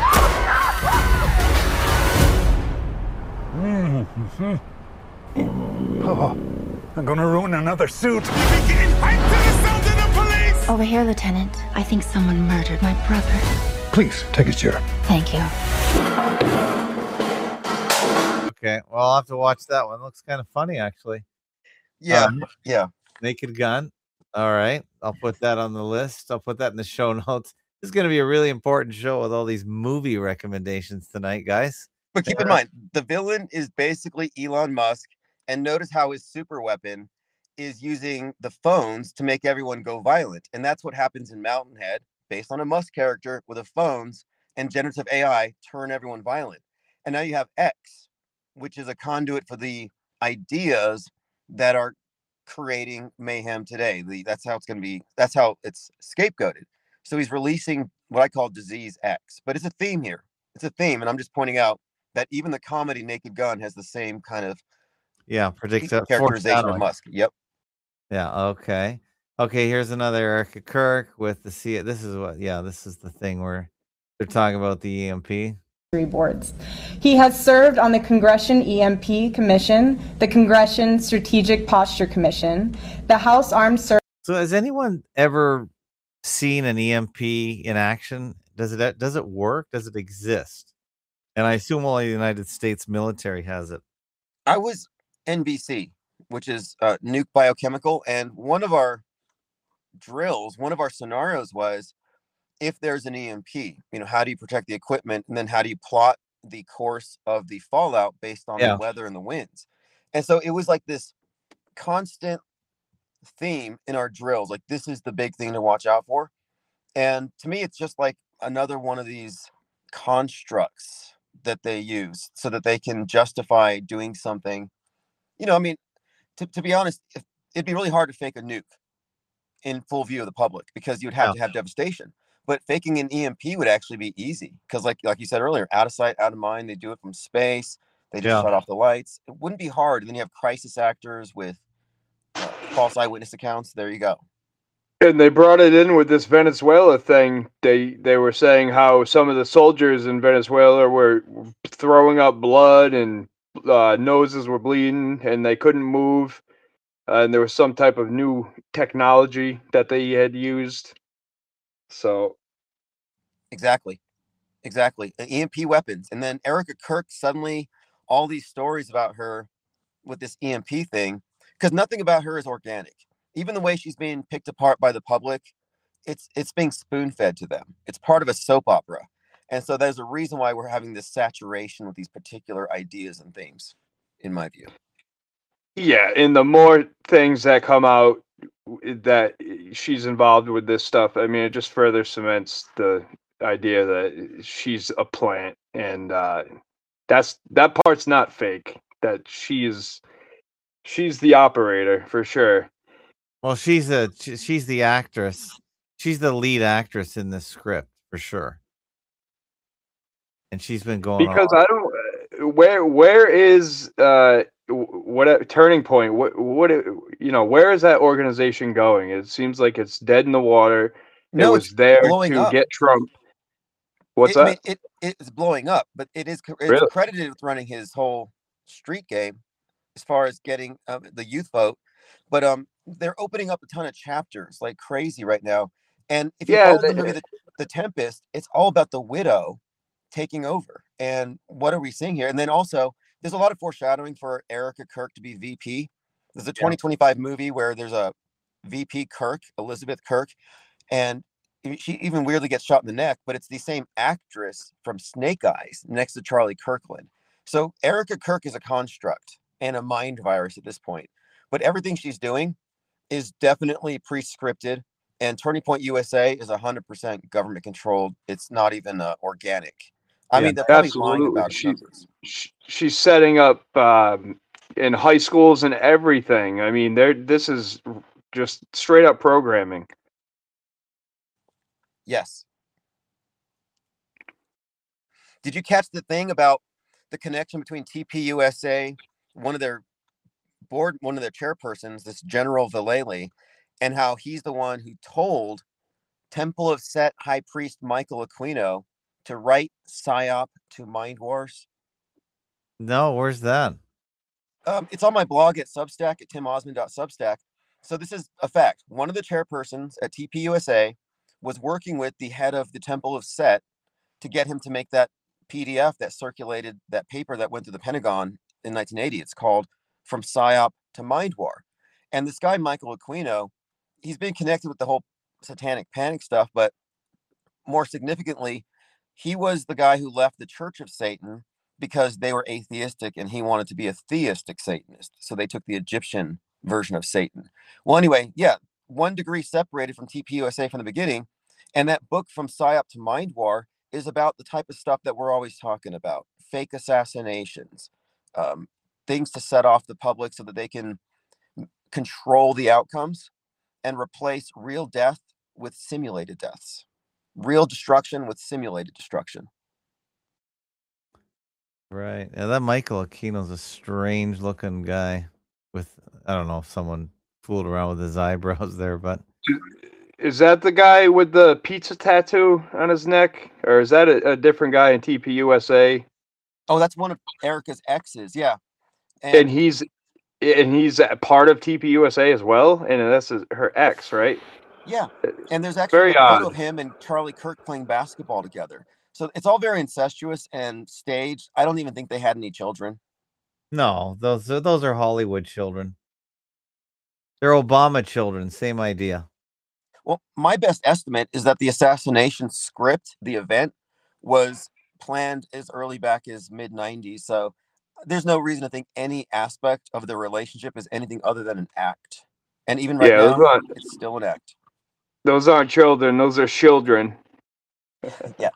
[SPEAKER 13] Oh, I'm gonna ruin another suit.
[SPEAKER 16] Over here, Lieutenant. I think someone murdered my brother.
[SPEAKER 13] Please, take a chair.
[SPEAKER 16] Thank you.
[SPEAKER 1] Okay, well, I'll have to watch that one. Looks kind of funny, actually.
[SPEAKER 7] yeah,
[SPEAKER 1] Um,
[SPEAKER 7] yeah.
[SPEAKER 1] Naked Gun. All right, I'll put that on the list. I'll put that in the show notes. This is going to be a really important show with all these movie recommendations tonight, guys.
[SPEAKER 7] But keep in mind, the villain is basically Elon Musk, and notice how his super weapon is using the phones to make everyone go violent. And that's what happens in Mountainhead, based on a Musk character with the phones and generative A I turn everyone violent. And now you have X, which is a conduit for the ideas that are creating mayhem today. The, that's how it's going to be. That's how it's scapegoated. So he's releasing what I call Disease X, but it's a theme here. It's a theme, and I'm just pointing out that even the comedy Naked Gun has the same kind of
[SPEAKER 1] yeah predict uh,
[SPEAKER 7] characterization of Musk. Yep.
[SPEAKER 1] Yeah. Okay. Okay. Here's another Erica Kirk with the C. This is what. Yeah. This is the thing where they're talking about the E M P
[SPEAKER 11] boards. He has served on the Congression E M P Commission, the Congression Strategic Posture Commission, the House Armed Services.
[SPEAKER 1] So has anyone ever seen an E M P in action? Does it does it work? Does it exist? And I assume only the United States military has it.
[SPEAKER 7] I was N B C, which is uh, nuke biochemical, and one of our drills, one of our scenarios was, if there's an E M P, you know, how do you protect the equipment, and then how do you plot the course of the fallout based on
[SPEAKER 1] Yeah.
[SPEAKER 7] the weather and the winds? And so it was like this constant theme in our drills, like this is the big thing to watch out for. And to me, it's just like another one of these constructs that they use so that they can justify doing something. You know, I mean, to, to be honest, if, it'd be really hard to fake a nuke in full view of the public because you'd have
[SPEAKER 1] Yeah.
[SPEAKER 7] to have devastation. But faking an E M P would actually be easy because, like like you said earlier, out of sight, out of mind. They do it from space. They just
[SPEAKER 1] Yeah.
[SPEAKER 7] shut off the lights. It wouldn't be hard. And then you have crisis actors with uh, false eyewitness accounts. There you go.
[SPEAKER 2] And they brought it in with this Venezuela thing. They they were saying how some of the soldiers in Venezuela were throwing up blood and uh, noses were bleeding and they couldn't move. Uh, and there was some type of new technology that they had used. So
[SPEAKER 7] Exactly. Exactly. Uh, E M P weapons. And then Erica Kirk, suddenly all these stories about her with this E M P thing, because nothing about her is organic. Even the way she's being picked apart by the public, it's it's being spoon-fed to them. It's part of a soap opera. And so there's a reason why we're having this saturation with these particular ideas and themes, in my view.
[SPEAKER 2] yeah, and the more things that come out that she's involved with this stuff, I mean, it just further cements the idea that she's a plant, and uh, that's that part's not fake. That she's she's the operator for sure.
[SPEAKER 1] Well, she's a she- she's the actress. She's the lead actress in this script for sure. And she's been going
[SPEAKER 2] Because
[SPEAKER 1] on.
[SPEAKER 2] I don't, where where is uh what turning point? What what you know? Where is that organization going? It seems like it's dead in the water.
[SPEAKER 7] No,
[SPEAKER 2] it
[SPEAKER 7] it's
[SPEAKER 2] was there
[SPEAKER 7] blowing
[SPEAKER 2] to
[SPEAKER 7] up.
[SPEAKER 2] get Trump. What's
[SPEAKER 7] it, I
[SPEAKER 2] that?
[SPEAKER 7] mean, it it's blowing up, but it is it's
[SPEAKER 2] Really?
[SPEAKER 7] credited with running his whole street game as far as getting um, the youth vote. But um, they're opening up a ton of chapters like crazy right now. And if you
[SPEAKER 2] Yeah,
[SPEAKER 7] follow the
[SPEAKER 2] they-
[SPEAKER 7] movie the, the Tempest, it's all about the widow taking over. And what are we seeing here? And then also, there's a lot of foreshadowing for Erica Kirk to be V P. There's a twenty twenty-five movie where there's a V P Kirk, Elizabeth Kirk, and she even weirdly gets shot in the neck, but it's the same actress from Snake Eyes next to Charlie Kirkland. So Erica Kirk is a construct and a mind virus at this point. But everything she's doing is definitely pre-scripted, and Turning Point U S A is one hundred percent government controlled. It's not even uh, organic. I
[SPEAKER 2] Yeah,
[SPEAKER 7] mean, they're probably lying
[SPEAKER 2] absolutely.
[SPEAKER 7] about
[SPEAKER 2] She-
[SPEAKER 7] numbers.
[SPEAKER 2] She, she's setting up um, in high schools and everything. I mean, there. This is just straight up programming.
[SPEAKER 7] Yes. Did you catch the thing about the connection between T P U S A, one of their board, one of their chairpersons, this General Vallely, and how he's the one who told Temple of Set High Priest Michael Aquino to write PSYOP to Mind Wars?
[SPEAKER 1] No, where's that?
[SPEAKER 7] Um, it's on my blog at Substack at tim osmond dot substack. So this is a fact. One of the chairpersons at T P U S A was working with the head of the Temple of Set to get him to make that P D F that circulated, that paper that went to the Pentagon in nineteen eighty. It's called From PSYOP to Mind War. And this guy, Michael Aquino, he's been connected with the whole satanic panic stuff, but more significantly, he was the guy who left the Church of Satan because they were atheistic and he wanted to be a theistic Satanist. So they took the Egyptian version of Satan. Well, anyway, yeah, one degree separated from T P U S A from the beginning. And that book, From PSYOP to Mind War, is about the type of stuff that we're always talking about. Fake assassinations, um, things to set off the public so that they can control the outcomes and replace real death with simulated deaths, real destruction with simulated destruction.
[SPEAKER 1] Right. Yeah, that Michael Aquino's a strange looking guy with, I don't know if someone fooled around with his eyebrows there, but
[SPEAKER 2] Is that the guy with the pizza tattoo on his neck? Or is that a, a different guy in T P U S A?
[SPEAKER 7] Oh, that's one of Erica's exes. Yeah.
[SPEAKER 2] And, and he's and he's a part of T P U S A as well? And that's his, her ex, right?
[SPEAKER 7] Yeah. And there's actually
[SPEAKER 2] Very
[SPEAKER 7] a photo
[SPEAKER 2] odd.
[SPEAKER 7] of him and Charlie Kirk playing basketball together. So it's all very incestuous and staged. I don't even think they had any children.
[SPEAKER 1] no, those are, those are Hollywood children. They're Obama children. Same idea.
[SPEAKER 7] Well, my best estimate is that the assassination script, the event, was planned as early back as mid nineties. So there's no reason to think any aspect of the relationship is anything other than an act. And even right
[SPEAKER 2] Yeah,
[SPEAKER 7] now,
[SPEAKER 2] those aren't-
[SPEAKER 7] it's still an act.
[SPEAKER 2] Those aren't children. Those are children.
[SPEAKER 7] Yeah.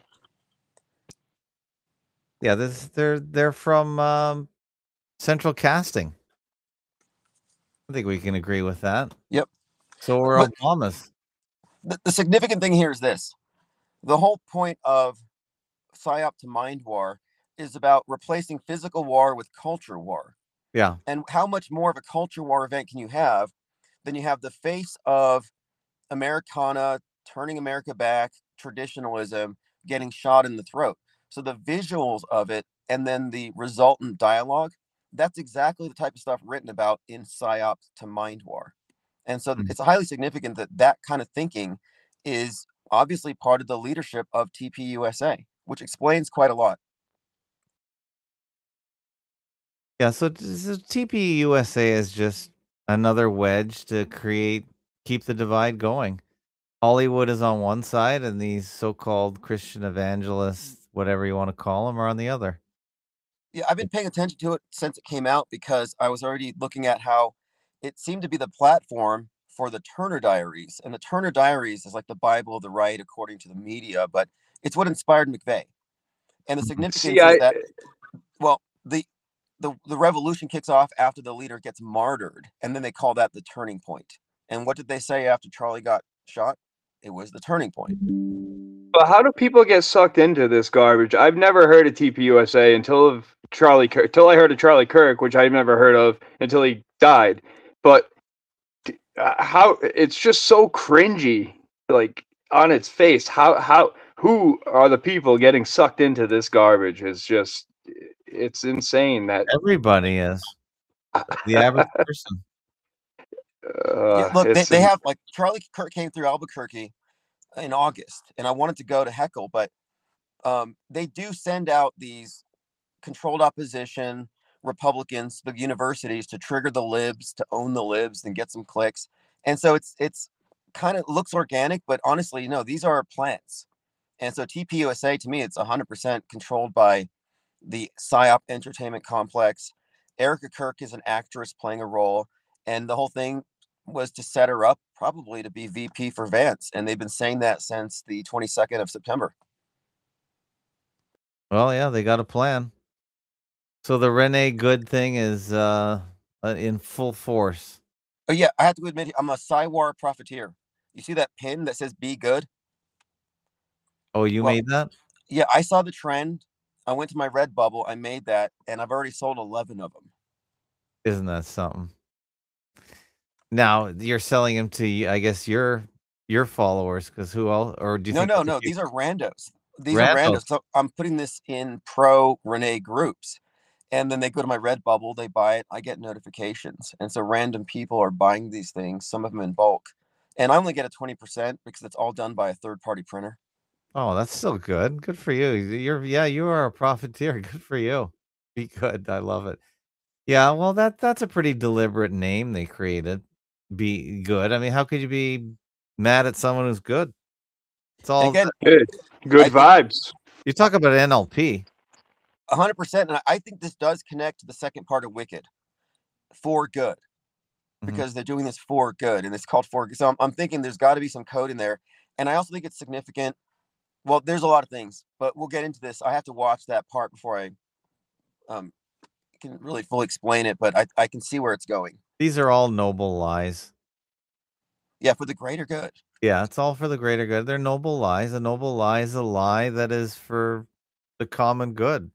[SPEAKER 1] Yeah, this they're they're from um, Central Casting. I think we can agree with that.
[SPEAKER 7] Yep.
[SPEAKER 1] So we're
[SPEAKER 7] But-
[SPEAKER 1] Obamas.
[SPEAKER 7] The, the significant thing here is this. The whole point of PSYOP to Mind War is about replacing physical war with culture war.
[SPEAKER 1] Yeah.
[SPEAKER 7] And how much more of a culture war event can you have than you have the face of Americana turning America back, traditionalism, getting shot in the throat. So the visuals of it and then the resultant dialogue, that's exactly the type of stuff written about in PSYOP to Mind War. And so
[SPEAKER 1] Mm.
[SPEAKER 7] it's highly significant that that kind of thinking is obviously part of the leadership of T P U S A, which explains quite a lot.
[SPEAKER 1] Yeah, so, t- so T P U S A is just another wedge to create, keep the divide going. Hollywood is on one side, and these so-called Christian evangelists, whatever you want to call them, are on the other.
[SPEAKER 7] Yeah, I've been paying attention to it since it came out because I was already looking at how it seemed to be the platform for the Turner Diaries. And the Turner Diaries is like the Bible of the right, according to the media, but it's what inspired McVeigh. And the significance
[SPEAKER 2] See, I-
[SPEAKER 7] is that, well, the, the the revolution kicks off after the leader gets martyred, and then they call that the turning point. And what did they say after Charlie got shot? It was the turning point.
[SPEAKER 2] But how do people get sucked into this garbage? I've never heard of T P U S A until of Charlie Kirk, until I heard of Charlie Kirk, which I've never heard of until he died. But uh, how it's just so cringy, like on its face. How how who are the people getting sucked into this garbage? Is just it's insane that
[SPEAKER 1] Everybody is. The average person.
[SPEAKER 2] uh,
[SPEAKER 7] Yeah, look, they,
[SPEAKER 2] it's
[SPEAKER 7] they
[SPEAKER 2] in-
[SPEAKER 7] have like Charlie Kirk came through Albuquerque in August, and I wanted to go to Heckle, but um, they do send out these controlled opposition Republicans, the universities, to trigger the libs, to own the libs, and get some clicks. And so it's it's kind of looks organic, but honestly, no, these are plants. And so T P U S A to me, it's one hundred percent controlled by the PSYOP entertainment complex. Erica Kirk is an actress playing a role, and the whole thing was to set her up probably to be V P for Vance. And they've been saying that since the twenty-second of September.
[SPEAKER 1] Well, yeah, they got a plan. So the Renee Good thing is uh, uh, in full force.
[SPEAKER 7] Oh yeah, I have to admit, I'm a Cywar profiteer. You see that pin that says "Be Good"?
[SPEAKER 1] Oh, you
[SPEAKER 7] Well,
[SPEAKER 1] made that?
[SPEAKER 7] Yeah, I saw the trend. I went to my Redbubble. I made that, and I've already sold eleven of them.
[SPEAKER 1] Isn't that something? Now you're selling them to, I guess, your your followers, because who else? Or do you
[SPEAKER 7] No,
[SPEAKER 1] think
[SPEAKER 7] no,
[SPEAKER 1] other
[SPEAKER 7] no.
[SPEAKER 1] people-
[SPEAKER 7] These are randos. These
[SPEAKER 1] Randos.
[SPEAKER 7] are randos. So I'm putting this in pro Renee groups, and then they go to my Redbubble. They buy it. I get notifications, and so random people are buying these things. Some of them in bulk, and I only get a twenty percent because it's all done by a third party printer.
[SPEAKER 1] Oh, that's still good. Good for you. You're yeah, you are a profiteer. Good for you. Be good. I love it. Yeah, well, that that's a pretty deliberate name they created. Be good. I mean, how could you be mad at someone who's good? It's all
[SPEAKER 7] Again,
[SPEAKER 2] good, good vibes.
[SPEAKER 1] You talk about N L P.
[SPEAKER 7] A hundred percent, and I- I think this does connect to the second part of Wicked, for good, because they're doing this for good, and it's called for good. So I'm, I'm thinking there's got to be some code in there, and I also think it's significant. Well, there's a lot of things, but we'll get into this. I have to watch that part before I um, can really fully explain it, but I, I can see where it's going.
[SPEAKER 1] These are all noble lies.
[SPEAKER 7] Yeah, for the greater good.
[SPEAKER 1] Yeah, it's all for the greater good. They're noble lies. A noble lie is a lie that is for the common good.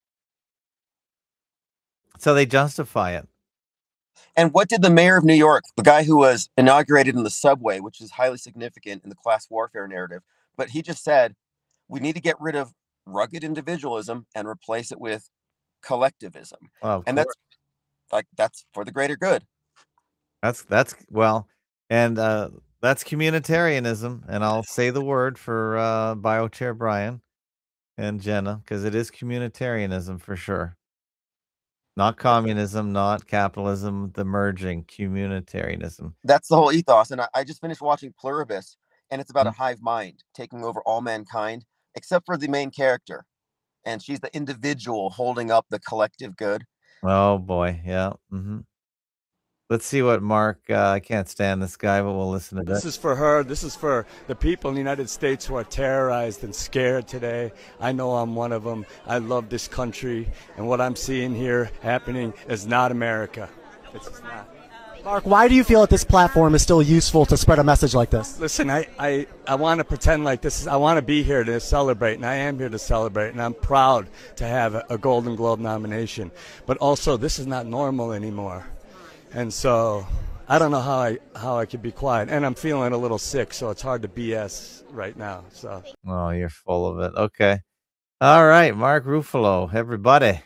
[SPEAKER 1] So they justify it.
[SPEAKER 7] And what did the mayor of New York, the guy who was inaugurated in the subway, which is highly significant in the class warfare narrative, but he just said, we need to get rid of rugged individualism and replace it with collectivism.
[SPEAKER 1] Well,
[SPEAKER 7] and that's like, that's for the greater good.
[SPEAKER 1] That's, that's, well, and uh, that's communitarianism. And I'll say the word for uh, Biochair Brian and Jenna, because it is communitarianism for sure. Not communism, not capitalism, the merging, communitarianism.
[SPEAKER 7] That's the whole ethos. And I, I just finished watching Pluribus, and it's about mm-hmm. a hive mind taking over all mankind, except for the main character. And she's the individual holding up the collective good.
[SPEAKER 1] Oh, boy. Yeah. Mm-hmm. Let's see what Mark, uh, I can't stand this guy, but we'll listen to this.
[SPEAKER 17] This is for her. This is for the people in the United States who are terrorized and scared today. I know I'm one of them. I love this country. And what I'm seeing here happening is not America. This is not.
[SPEAKER 18] Mark, why do you feel that this platform is still useful to spread a message like this?
[SPEAKER 17] Listen, I, I, I want to pretend like this is, I want to be here to celebrate, and I am here to celebrate, and I'm proud to have a, a Golden Globe nomination. But also, this is not normal anymore. And so I don't know how I how I could be quiet. And I'm feeling a little sick, so it's hard to B S right now. So
[SPEAKER 1] Oh, you're full of it. Okay. All right, Mark Ruffalo, everybody.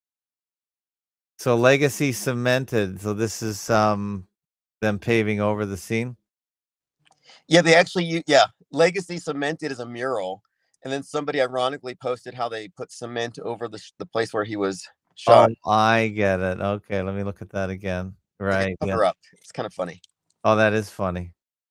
[SPEAKER 1] So legacy cemented. So this is um them paving over the scene.
[SPEAKER 7] Yeah, they actually yeah, legacy cemented is a mural. And then somebody ironically posted how they put cement over the the place where he was shot.
[SPEAKER 1] Oh, I get it. Okay, let me look at that again. Right.
[SPEAKER 7] Cover
[SPEAKER 1] yeah.
[SPEAKER 7] up. It's kind of funny.
[SPEAKER 1] Oh, that is funny.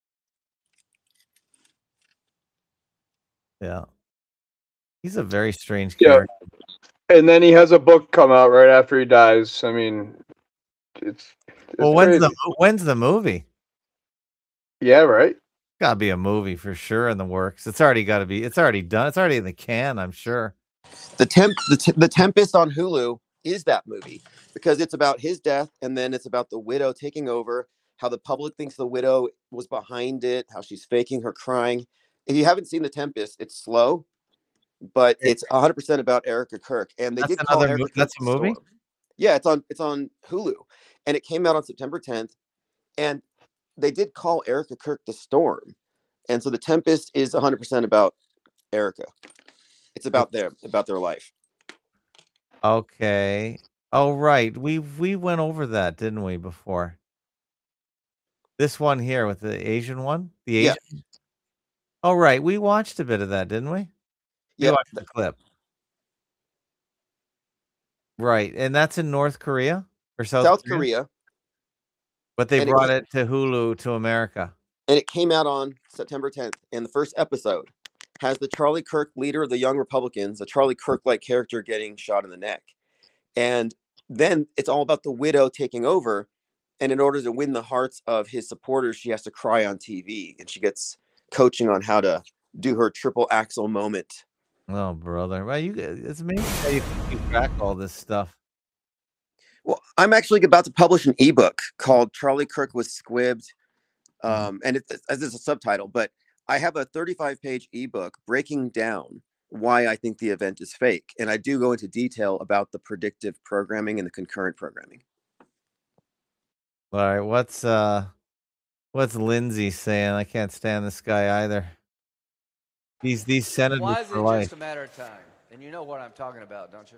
[SPEAKER 1] Yeah. He's a very strange character.
[SPEAKER 2] Yeah. And then he has a book come out right after he dies. I mean, it's, it's
[SPEAKER 1] well. When's
[SPEAKER 2] crazy.
[SPEAKER 1] the when's the movie?
[SPEAKER 2] Yeah, right.
[SPEAKER 1] Got to be a movie for sure in the works. It's already got to be. It's already done. It's already in the can. I'm sure.
[SPEAKER 7] The temp the, t- the Tempest on Hulu is that movie because it's about his death, and then it's about the widow taking over, how the public thinks the widow was behind it, how she's faking her crying. If you haven't seen The Tempest, it's slow, but it's one hundred percent about Erica Kirk. And they
[SPEAKER 1] that's
[SPEAKER 7] did call
[SPEAKER 1] another
[SPEAKER 7] Erica
[SPEAKER 1] mo- that's a movie?
[SPEAKER 7] Storm. Yeah, it's on it's on Hulu. And it came out on September tenth. And they did call Erica Kirk the Storm. And so The Tempest is one hundred percent about Erica. It's about their about their life.
[SPEAKER 1] Okay. Oh, right. We we went over that, didn't we, before? This one here with the Asian one? The Asian?
[SPEAKER 7] Yeah.
[SPEAKER 1] Oh, right. We watched a bit of that, didn't we? We
[SPEAKER 7] Yeah.
[SPEAKER 1] watched the clip. Right. And that's in North Korea or South,
[SPEAKER 7] South
[SPEAKER 1] Korea?
[SPEAKER 7] Korea.
[SPEAKER 1] But they
[SPEAKER 7] And it
[SPEAKER 1] brought
[SPEAKER 7] came-
[SPEAKER 1] it to Hulu to America.
[SPEAKER 7] And it came out on September tenth. And the first episode has the Charlie Kirk, leader of the Young Republicans, a Charlie Kirk-like character getting shot in the neck. And then it's all about the widow taking over. And in order to win the hearts of his supporters, she has to cry on T V. And she gets coaching on how to do her triple axel moment.
[SPEAKER 1] Oh, brother. Well, you it's amazing how you keep track of all this stuff.
[SPEAKER 7] Well, I'm actually about to publish an ebook called Charlie Kirk Was Squibbed. Um, and it's as a subtitle, but I have a thirty-five page ebook breaking down why I think the event is fake. And I do go into detail about the predictive programming and the concurrent programming.
[SPEAKER 1] All right, what's uh what's Lindsay saying? I can't stand this guy either. These these senators
[SPEAKER 19] Why is it
[SPEAKER 1] for life.
[SPEAKER 19] just a matter of time? And you know what I'm talking about, don't you?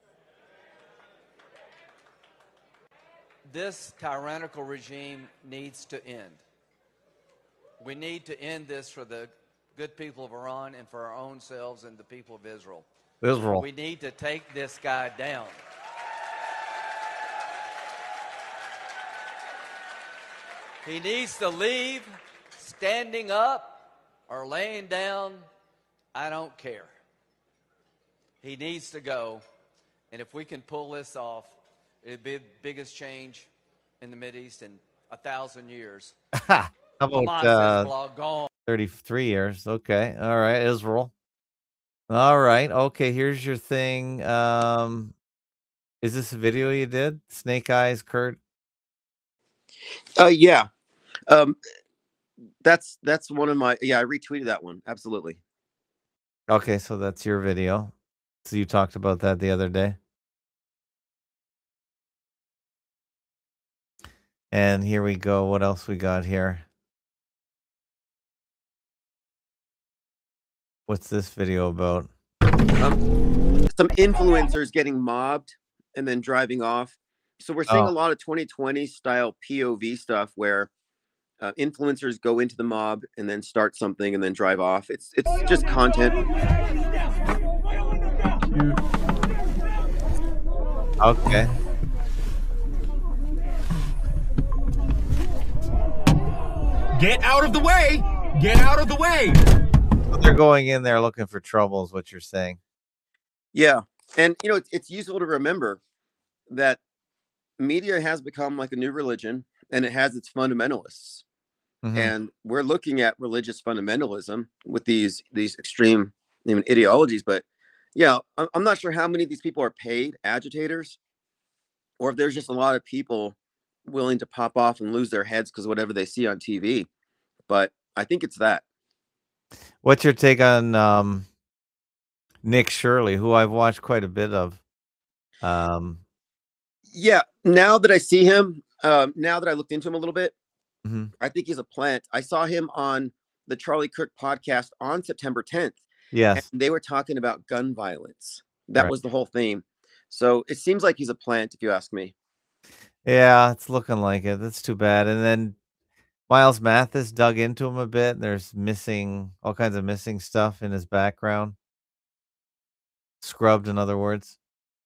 [SPEAKER 19] This tyrannical regime needs to end. We need to end this for the good people of Iran and for our own selves and the people of Israel.
[SPEAKER 1] Israel.
[SPEAKER 19] We need to take this guy down. He needs to leave standing up or laying down. I don't care. He needs to go. And if we can pull this off, it'd be the biggest change in the Mideast in a thousand years.
[SPEAKER 1] How about
[SPEAKER 19] Hamas,
[SPEAKER 1] uh,
[SPEAKER 19] Hezbollah, gone.
[SPEAKER 1] thirty-three years? Okay. All right, Israel. All right. Okay, here's your thing. Um, Is this a video you did? Snake Eyes, Kurt?
[SPEAKER 7] Uh, yeah. Um, that's that's one of my yeah. I retweeted that one. Absolutely.
[SPEAKER 1] Okay, so that's your video. So you talked about that the other day. And here we go. What else we got here? What's this video about?
[SPEAKER 7] Um, some influencers getting mobbed and then driving off. So we're seeing
[SPEAKER 1] Oh.
[SPEAKER 7] a lot of twenty twenty style P O V stuff where uh, influencers go into the mob and then start something and then drive off. It's it's just content.
[SPEAKER 1] Okay.
[SPEAKER 20] Get out of the way! Get out of the way!
[SPEAKER 1] So they're going in there looking for trouble is what you're saying.
[SPEAKER 7] Yeah, and you know it's, it's useful to remember that media has become like a new religion, and it has its fundamentalists.
[SPEAKER 1] Mhm.
[SPEAKER 7] And we're looking at religious fundamentalism with these these extreme even ideologies. But yeah, I'm I'm not sure how many of these people are paid agitators, or if there's just a lot of people willing to pop off and lose their heads because whatever they see on T V. But I think it's that.
[SPEAKER 1] What's your take on um, Nick Shirley, who I've watched quite a bit of? Um,
[SPEAKER 7] Yeah, now that I see him, um, now that I looked into him a little bit,
[SPEAKER 1] mhm.
[SPEAKER 7] I think he's a plant. I saw him on the Charlie Kirk podcast on September tenth.
[SPEAKER 1] Yes.
[SPEAKER 7] And they were talking about gun violence. That
[SPEAKER 1] Right.
[SPEAKER 7] was the whole theme. So it seems like he's a plant, if you ask me.
[SPEAKER 1] Yeah, it's looking like it. That's too bad. And then Miles Mathis dug into him a bit. And there's missing all kinds of missing stuff in his background. Scrubbed, in other words.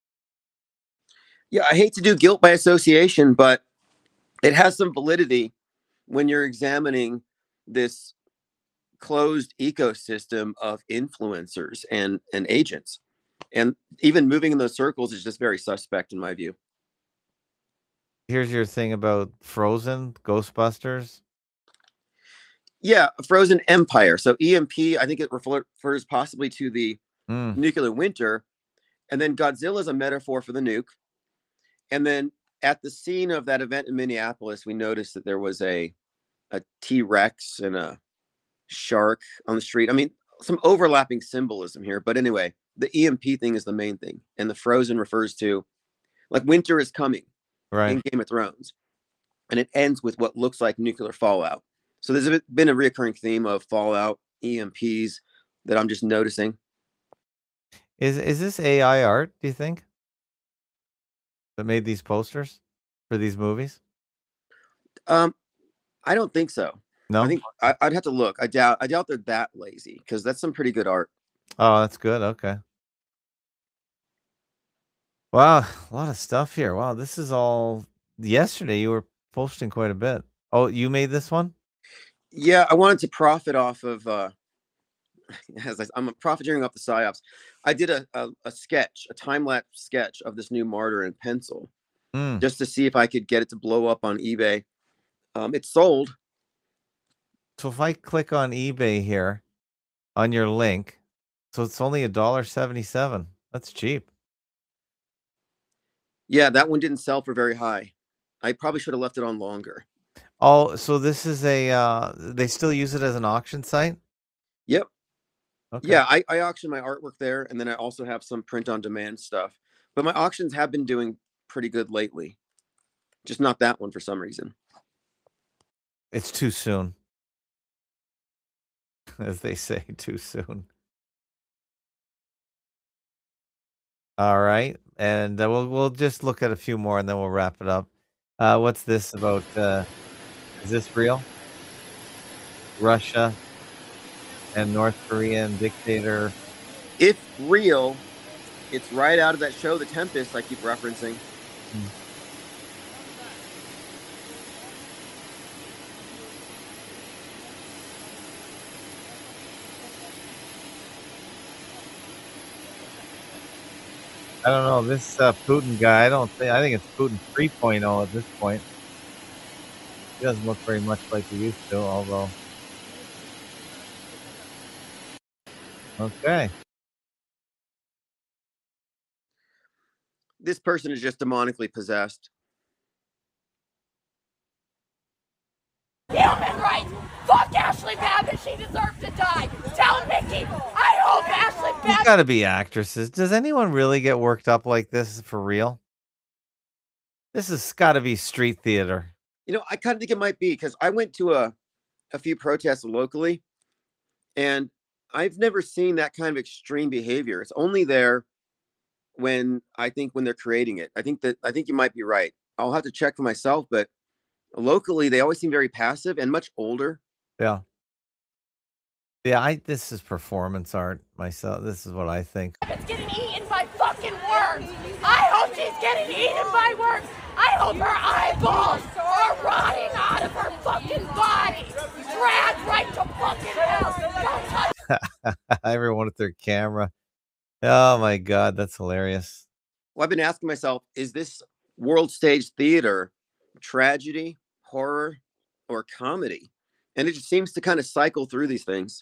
[SPEAKER 7] Yeah, I hate to do guilt by association, but it has some validity when you're examining this closed ecosystem of influencers and, and agents. And even moving in those circles is just very suspect in my view.
[SPEAKER 1] Here's your thing about Frozen, Ghostbusters.
[SPEAKER 7] Yeah, Frozen Empire. So E M P, I think it refer- refers possibly to the
[SPEAKER 1] Mm.
[SPEAKER 7] nuclear winter. And then Godzilla is a metaphor for the nuke. And then at the scene of that event in Minneapolis, we noticed that there was a a T-Rex and a shark on the street. I mean, some overlapping symbolism here. But anyway, the E M P thing is the main thing. And the Frozen refers to, like, winter is coming
[SPEAKER 1] Right.
[SPEAKER 7] in Game of Thrones. And it ends with what looks like nuclear fallout. So there's a- been a recurring theme of fallout, E M Ps that I'm just noticing.
[SPEAKER 1] Is is this A I art, do you think? That made these posters for these movies?
[SPEAKER 7] Um, I don't think so.
[SPEAKER 1] No?
[SPEAKER 7] I think I, I'd have to look. I doubt. I doubt they're that lazy because that's some pretty good art.
[SPEAKER 1] Oh, that's good. Okay. Wow, a lot of stuff here. Wow, this is all yesterday. You were posting quite a bit. Oh, you made this one?
[SPEAKER 7] Yeah, I wanted to profit off of. Uh, as I, I'm profiteering off the psyops. I did a, a, a sketch, a time lapse sketch of this new martyr in pencil,
[SPEAKER 1] Mm.
[SPEAKER 7] just to see if I could get it to blow up on eBay. Um, it's sold.
[SPEAKER 1] So if I click on eBay here on your link, so it's only a dollar seventy-seven. That's cheap.
[SPEAKER 7] Yeah, that one didn't sell for very high. I probably should have left it on longer.
[SPEAKER 1] Oh, so this is a uh they still use it as an auction site?
[SPEAKER 7] Yep.
[SPEAKER 1] Okay.
[SPEAKER 7] Yeah, I, I auction my artwork there, and then I also have some print on demand stuff. But my auctions have been doing pretty good lately. Just not that one for some reason.
[SPEAKER 1] It's too soon. As they say, too soon. All right. And uh, we'll we'll just look at a few more and then we'll wrap it up. Uh what's this about uh is this real? Russia and North Korean dictator.
[SPEAKER 7] If real, it's right out of that show, The Tempest, I keep referencing.
[SPEAKER 1] I don't know, this uh, Putin guy, I don't think I think it's Putin three point oh at this point. He doesn't look very much like he used to, although okay.
[SPEAKER 7] this person is just demonically possessed.
[SPEAKER 21] Human rights. Fuck Ashley Babbitt. She deserves to die. Tell Nikki. I hope Ashley
[SPEAKER 1] There's
[SPEAKER 21] Babbitt.
[SPEAKER 1] got to be actresses. Does anyone really get worked up like this for real? This has got to be street theater.
[SPEAKER 7] You know, I kind of think it might be because I went to a, a few protests locally, and I've never seen that kind of extreme behavior. It's only there when I think when they're creating it. I think that I think you might be right. I'll have to check for myself, but locally they always seem very passive and much older.
[SPEAKER 1] Yeah. Yeah, I this is performance art myself. This is what I think.
[SPEAKER 21] It's getting eaten by fucking worms. I hope she's getting eaten by worms. I hope her eyeballs are rotting out of her fucking body. Dragged right to fucking hell. Don't touch.
[SPEAKER 1] Everyone with their camera. Oh my God, that's hilarious.
[SPEAKER 7] Well, I've been asking myself, is this world stage theater tragedy, horror, or comedy? And it just seems to kind of cycle through these things.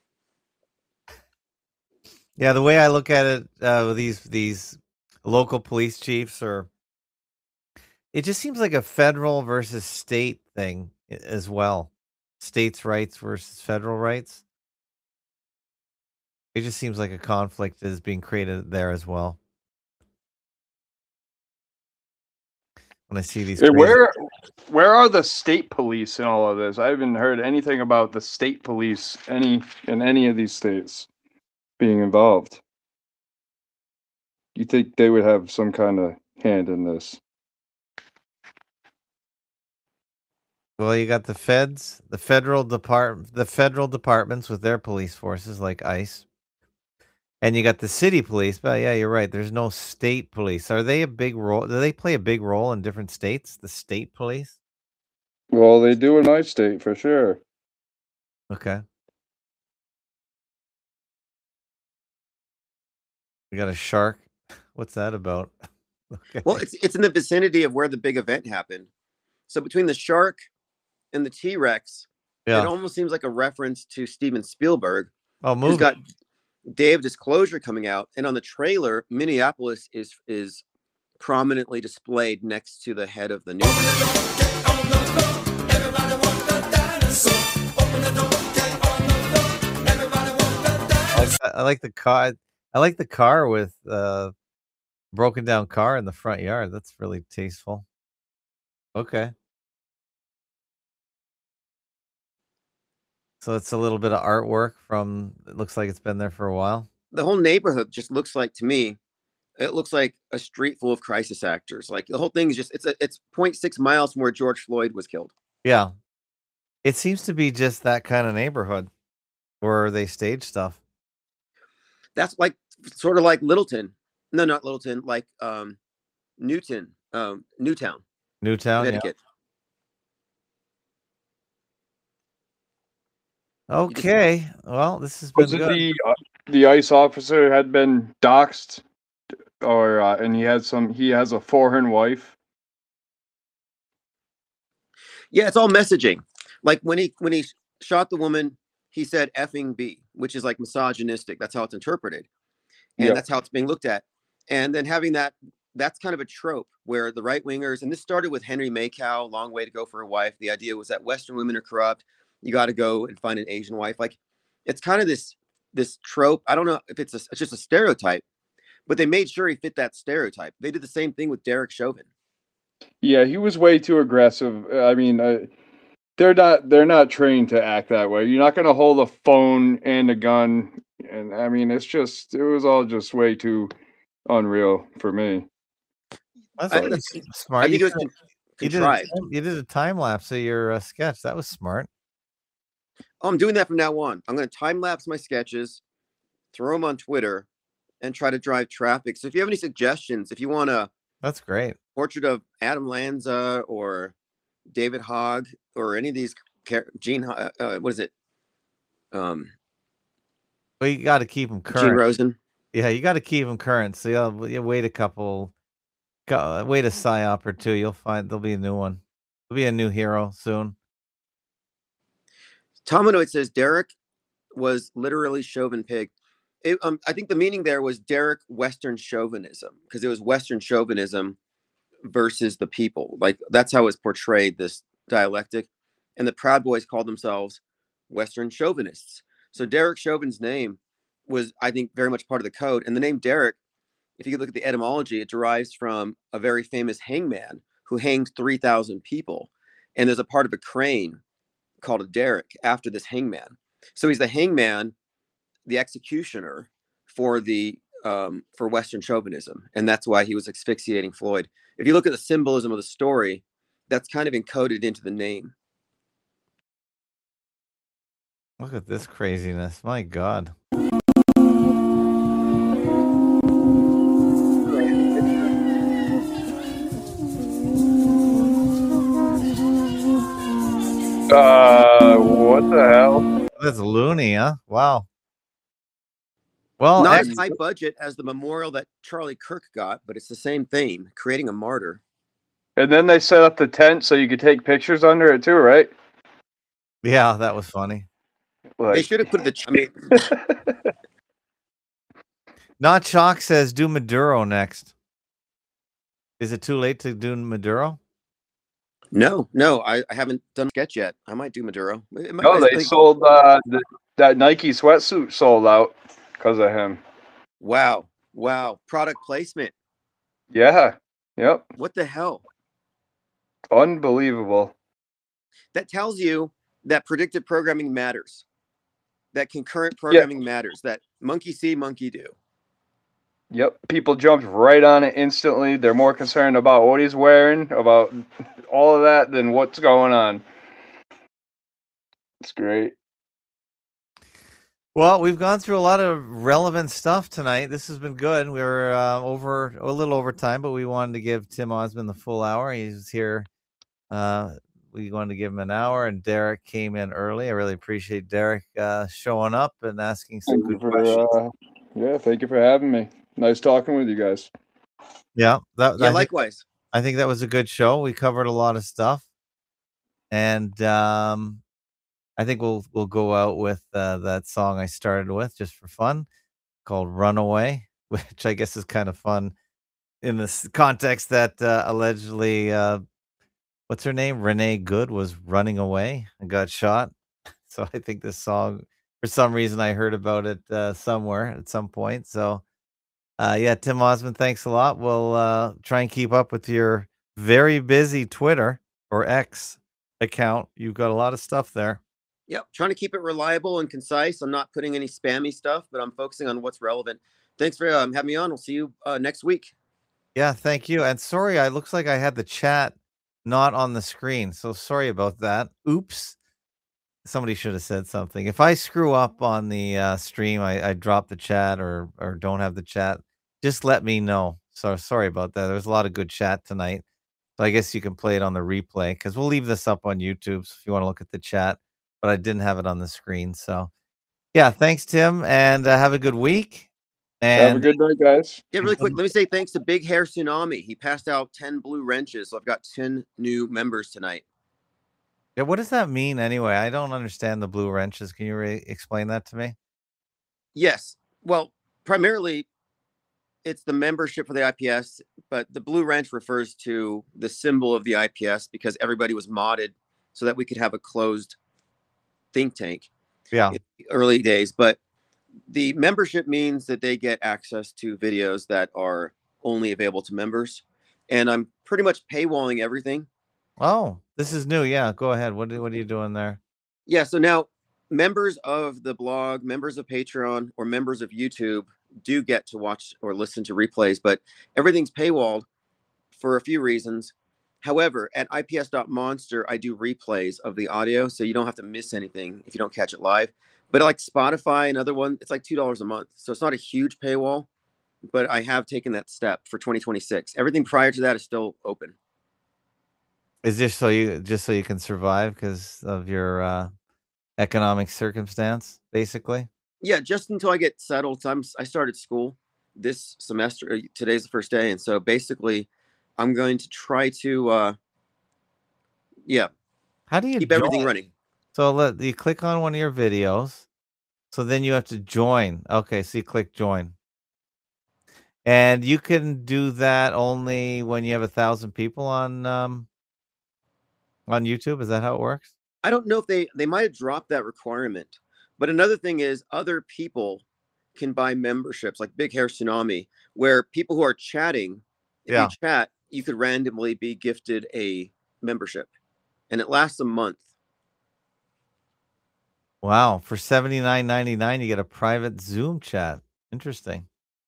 [SPEAKER 1] Yeah, the way I look at it, uh, with these these local police chiefs, or it just seems like a federal versus state thing as well. States' rights versus federal rights. It just seems like a conflict is being created there as well. When I see these,
[SPEAKER 2] Hey,
[SPEAKER 1] crazy-
[SPEAKER 2] where where are the state police in all of this? I haven't heard anything about the state police any in any of these states being involved. You think they would have some kind of hand in this?
[SPEAKER 1] Well, you got the feds, the federal depart, the federal departments with their police forces like ICE, and you got the city police. But yeah, you're right. There's no state police. Are they a big role? Do they play a big role in different states? The state police.
[SPEAKER 2] Well, they do in my state for sure.
[SPEAKER 1] Okay. We got a shark. What's that about? Okay.
[SPEAKER 7] Well, it's it's in the vicinity of where the big event happened. So between the shark and the T-Rex,
[SPEAKER 1] Yeah.
[SPEAKER 7] it almost seems like a reference to Steven Spielberg,
[SPEAKER 1] Oh,
[SPEAKER 7] who's
[SPEAKER 1] movie.
[SPEAKER 7] got Day of Disclosure coming out. And on the trailer, Minneapolis is is prominently displayed next to the head of the news.
[SPEAKER 1] I like, I like the car. I like the car with uh broken down car in the front yard. That's really tasteful. Okay. So it's a little bit of artwork from, it looks like it's been there for a while.
[SPEAKER 7] The whole neighborhood just looks like, to me, it looks like a street full of crisis actors. Like the whole thing is just, it's a, it's zero point six miles from where George Floyd was killed.
[SPEAKER 1] Yeah. It seems to be just that kind of neighborhood where they stage stuff.
[SPEAKER 7] That's like sort of like Littleton. No, not Littleton, like um, Newton, um, Newtown,
[SPEAKER 1] Newtown. Yeah.
[SPEAKER 7] Connecticut.
[SPEAKER 1] Okay. Well, this has been
[SPEAKER 2] Was it
[SPEAKER 1] good.
[SPEAKER 2] the uh, the ICE officer had been doxxed, or uh, and he had some? He has a foreign wife.
[SPEAKER 7] Yeah, it's all messaging. Like when he when he shot the woman, he said effing B, which is like misogynistic. That's how it's interpreted. And
[SPEAKER 2] Yeah.
[SPEAKER 7] that's how it's being looked at. And then having that, that's kind of a trope where the right wingers, and this started with Henry Maycow, Long Way to Go for a Wife. The idea was that Western women are corrupt. You got to go and find an Asian wife. Like it's kind of this, this trope. I don't know if it's, a, it's just a stereotype, but they made sure he fit that stereotype. They did the same thing with Derek Chauvin.
[SPEAKER 2] Yeah, he was way too aggressive. I mean, uh, they're not they're not trained to act that way. You're not going to hold a phone and a gun, and I mean, it's just it was all just way too unreal for me.
[SPEAKER 1] That's
[SPEAKER 7] I-
[SPEAKER 1] really
[SPEAKER 7] that's-
[SPEAKER 1] smart.
[SPEAKER 7] I think
[SPEAKER 1] You
[SPEAKER 7] it was
[SPEAKER 1] did-
[SPEAKER 7] con-
[SPEAKER 1] you did, a,
[SPEAKER 7] contrived.
[SPEAKER 1] time- you did a time lapse of your uh, sketch. That was smart.
[SPEAKER 7] Oh, I'm doing that from now on. I'm going to time lapse my sketches, throw them on Twitter, and try to drive traffic. So if you have any suggestions, if you want a
[SPEAKER 1] That's great.
[SPEAKER 7] portrait of Adam Lanza or David Hogg or any of these, char- Gene, Ho- uh, what is it? Um,
[SPEAKER 1] Well, you got to keep them
[SPEAKER 7] Gene
[SPEAKER 1] current.
[SPEAKER 7] Rosen.
[SPEAKER 1] Yeah, you got to keep them current. So you'll, you wait a couple, go, wait a psyop or two. You'll find there'll be a new one. There'll be a new hero soon.
[SPEAKER 7] Tominoid says Derek was literally Chauvin pig. It, um, I think the meaning there was Derek Western chauvinism, because it was Western chauvinism versus the people. Like that's how it's portrayed, this dialectic. And the Proud Boys called themselves Western chauvinists. So Derek Chauvin's name was, I think, very much part of the code. And the name Derek, if you look at the etymology, it derives from a very famous hangman who hanged three thousand people. And there's a part of a crane called a derrick after this hangman. So he's the hangman, the executioner for the um, for Western chauvinism, and that's why he was asphyxiating Floyd. If you look at the symbolism of the story, that's kind of encoded into the name.
[SPEAKER 1] Look at this craziness! My God.
[SPEAKER 2] Uh, what the hell?
[SPEAKER 1] That's loony, huh? Wow. Well,
[SPEAKER 7] not
[SPEAKER 1] X-
[SPEAKER 7] as high budget as the memorial that Charlie Kirk got, but it's the same theme, creating a martyr.
[SPEAKER 2] And then they set up the tent so you could take pictures under it too, right?
[SPEAKER 1] Yeah, that was funny.
[SPEAKER 7] Like, they should have put the. I mean,
[SPEAKER 1] Not Chalk says do Maduro next. Is it too late to do Maduro?
[SPEAKER 7] No, no, I, I haven't done a sketch yet. I might do Maduro. It might,
[SPEAKER 2] no, they
[SPEAKER 7] think,
[SPEAKER 2] sold uh, the, that Nike sweatsuit sold out because of him.
[SPEAKER 7] Wow, wow, product placement.
[SPEAKER 2] Yeah, yep.
[SPEAKER 7] What the hell?
[SPEAKER 2] Unbelievable.
[SPEAKER 7] That tells you that predictive programming matters. That concurrent programming yeah. matters. That monkey see, monkey do.
[SPEAKER 2] Yep, people jumped right on it instantly. They're more concerned about what he's wearing, about all of that, than what's going on. It's great.
[SPEAKER 1] Well, we've gone through a lot of relevant stuff tonight. This has been good. We were uh, over a little over time, but we wanted to give Tim Osmond the full hour. He's here. Uh, we wanted to give him an hour, and Derek came in early. I really appreciate Derek uh, showing up and asking some
[SPEAKER 2] thank
[SPEAKER 1] good
[SPEAKER 2] for,
[SPEAKER 1] questions.
[SPEAKER 2] Uh, yeah, thank you for having me. Nice talking with you guys.
[SPEAKER 1] Yeah, that,
[SPEAKER 7] yeah,
[SPEAKER 1] I
[SPEAKER 7] likewise.
[SPEAKER 1] Think, I think that was a good show. We covered a lot of stuff, and um, I think we'll we'll go out with uh, that song I started with just for fun, called "Runaway," which I guess is kind of fun in this context that uh, allegedly, uh, what's her name, Renee Good, was running away and got shot. So I think this song, for some reason, I heard about it uh, somewhere at some point. So. Uh, yeah, Tim Osmond, thanks a lot. We'll uh, try and keep up with your very busy Twitter or X account. You've got a lot of stuff there.
[SPEAKER 7] Yep, trying to keep it reliable and concise. I'm not putting any spammy stuff, but I'm focusing on what's relevant. Thanks for um, having me on. We'll see you uh, next week.
[SPEAKER 1] Yeah, thank you. And sorry, I looks like I had the chat not on the screen, so sorry about that. Oops. Somebody should have said something. If I screw up on the uh, stream, I, I drop the chat or or don't have the chat, just let me know. So sorry about that. There's a lot of good chat tonight. So I guess you can play it on the replay because we'll leave this up on YouTube so if you want to look at the chat. But I didn't have it on the screen. So yeah, thanks, Tim, and uh, have a good week. And
[SPEAKER 2] have a good night, guys.
[SPEAKER 7] Yeah, really quick. Let me say thanks to Big Hair Tsunami. He passed out ten blue wrenches. So I've got ten new members tonight.
[SPEAKER 1] Yeah, what does that mean anyway? I don't understand the blue wrenches. Can you re- explain that to me?
[SPEAKER 7] Yes. Well, primarily, it's the membership for the I P S, but the blue wrench refers to the symbol of the I P S because everybody was modded so that we could have a closed think tank.
[SPEAKER 1] Yeah.
[SPEAKER 7] In the early days. But the membership means that they get access to videos that are only available to members. And I'm pretty much paywalling everything.
[SPEAKER 1] Oh, this is new. Yeah, go ahead. What, what are you doing there?
[SPEAKER 7] Yeah, so now members of the blog, members of Patreon, or members of YouTube do get to watch or listen to replays, but everything's paywalled for a few reasons. However, at I P S dot monster, I do replays of the audio, so you don't have to miss anything if you don't catch it live. But like Spotify, another one, it's like two dollars a month. So it's not a huge paywall, but I have taken that step for twenty twenty-six. Everything prior to that is still open.
[SPEAKER 1] Is this so you just so you can survive because of your uh, economic circumstance, basically?
[SPEAKER 7] Yeah, just until I get settled. So I'm, I started school this semester. Today's the first day. And so basically, I'm going to try to, uh, yeah.
[SPEAKER 1] How do you
[SPEAKER 7] keep
[SPEAKER 1] join?
[SPEAKER 7] everything running?
[SPEAKER 1] So let you click on one of your videos, So then you have to join. Okay, so you click join. And you can do that only when you have a thousand people on um, on YouTube. Is that how it works?
[SPEAKER 7] I don't know if they they might have dropped that requirement. But another thing is other people can buy memberships like Big Hair Tsunami, where people who are chatting, if
[SPEAKER 1] Yeah.
[SPEAKER 7] you chat, you could randomly be gifted a membership, and it lasts a month.
[SPEAKER 1] Wow, for seventy-nine ninety-nine, you get a private Zoom chat. Interesting.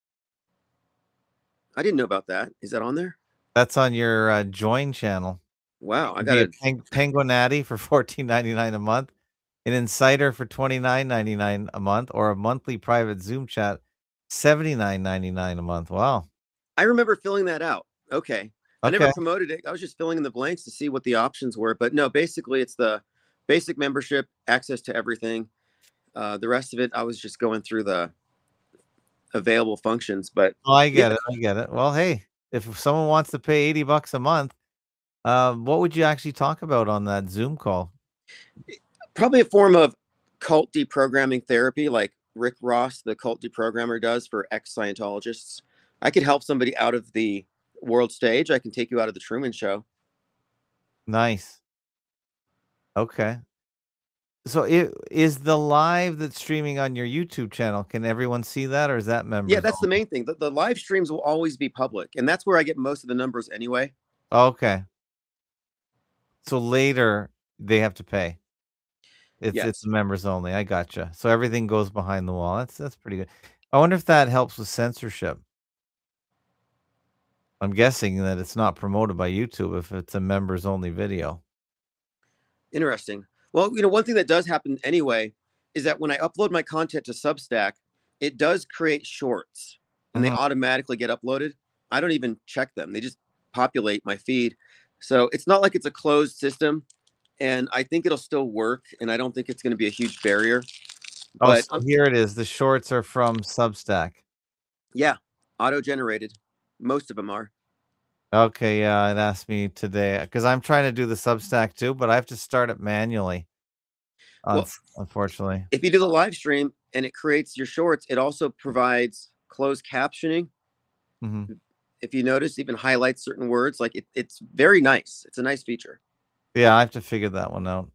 [SPEAKER 7] I didn't know about that. Is that on there?
[SPEAKER 1] That's on your uh, join channel.
[SPEAKER 7] Wow, I
[SPEAKER 1] You
[SPEAKER 7] got
[SPEAKER 1] get
[SPEAKER 7] it.
[SPEAKER 1] a Peng- Penguinati for fourteen ninety-nine a month, an Insider for twenty-nine ninety-nine a month, or a monthly private Zoom chat, seventy-nine ninety-nine a month. Wow.
[SPEAKER 7] I remember filling that out. Okay. I never
[SPEAKER 1] Okay.
[SPEAKER 7] promoted it. I was just filling in the blanks to see what the options were. But no, basically it's the basic membership, access to everything. Uh, the rest of it, I was just going through the available functions. But
[SPEAKER 1] Oh, I get
[SPEAKER 7] yeah,
[SPEAKER 1] it. I get it. Well, hey, if someone wants to pay eighty bucks a month, um, what would you actually talk about on that Zoom call?
[SPEAKER 7] probably a form of cult deprogramming therapy, like Rick Ross, the cult deprogrammer, does for ex-Scientologists. I could help somebody out of the world stage. I can take you out of the Truman Show.
[SPEAKER 1] Nice. Okay. So it is the live that's streaming on your YouTube channel. Can everyone see that, or is that members?
[SPEAKER 7] Yeah, that's the main thing. The, the live streams will always be public, and that's where I get most of the numbers anyway.
[SPEAKER 1] Okay. So later they have to pay. It's
[SPEAKER 7] Yes.
[SPEAKER 1] it's members only. I gotcha. So everything goes behind the wall. That's that's pretty good. I wonder if that helps with censorship. I'm guessing that it's not promoted by YouTube if it's a members only video.
[SPEAKER 7] Interesting. Well, you know, one thing that does happen anyway is that when I upload my content to Substack, it does create shorts, and
[SPEAKER 1] Mhm.
[SPEAKER 7] they automatically get uploaded. I don't even check them. They just populate my feed. So it's not like it's a closed system, and I think it'll still work, and I don't think it's going to be a huge barrier.
[SPEAKER 1] Oh,
[SPEAKER 7] But
[SPEAKER 1] so
[SPEAKER 7] um,
[SPEAKER 1] here it is. The shorts are from Substack.
[SPEAKER 7] yeah, auto-generated. Most of them are.
[SPEAKER 1] Okay, yeah, it asked me today because I'm trying to do the Substack too, but I have to start it manually.
[SPEAKER 7] Well,
[SPEAKER 1] Unf- unfortunately.
[SPEAKER 7] if you do the live stream and it creates your shorts, it also provides closed captioning.
[SPEAKER 1] Mhm.
[SPEAKER 7] If you notice, even highlights certain words. Like it, it's very nice. It's a nice feature.
[SPEAKER 1] Yeah, I have to figure that one out.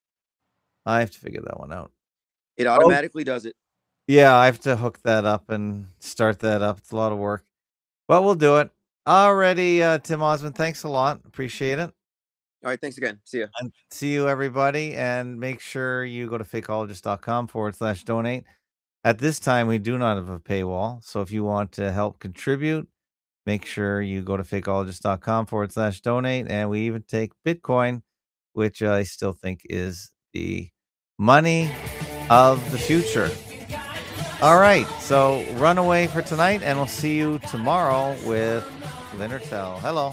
[SPEAKER 1] I have to figure that one out.
[SPEAKER 7] It
[SPEAKER 1] Oh,
[SPEAKER 7] automatically does it.
[SPEAKER 1] yeah, I have to hook that up and start that up. It's a lot of work, but we'll do it. Already, uh, Tim Osmond, thanks a lot. Appreciate it.
[SPEAKER 7] All right. Thanks again. See ya.
[SPEAKER 1] And see you, everybody. And make sure you go to fakeologist.com forward slash donate. At this time, we do not have a paywall. So if you want to help contribute, make sure you go to fakeologist.com forward slash donate. And we even take Bitcoin, which I still think is the money of the future. All right. So run away for tonight, and we'll see you tomorrow with Leonard Tell. Hello.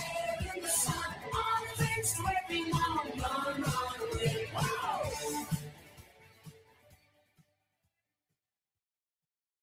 [SPEAKER 21] Wow.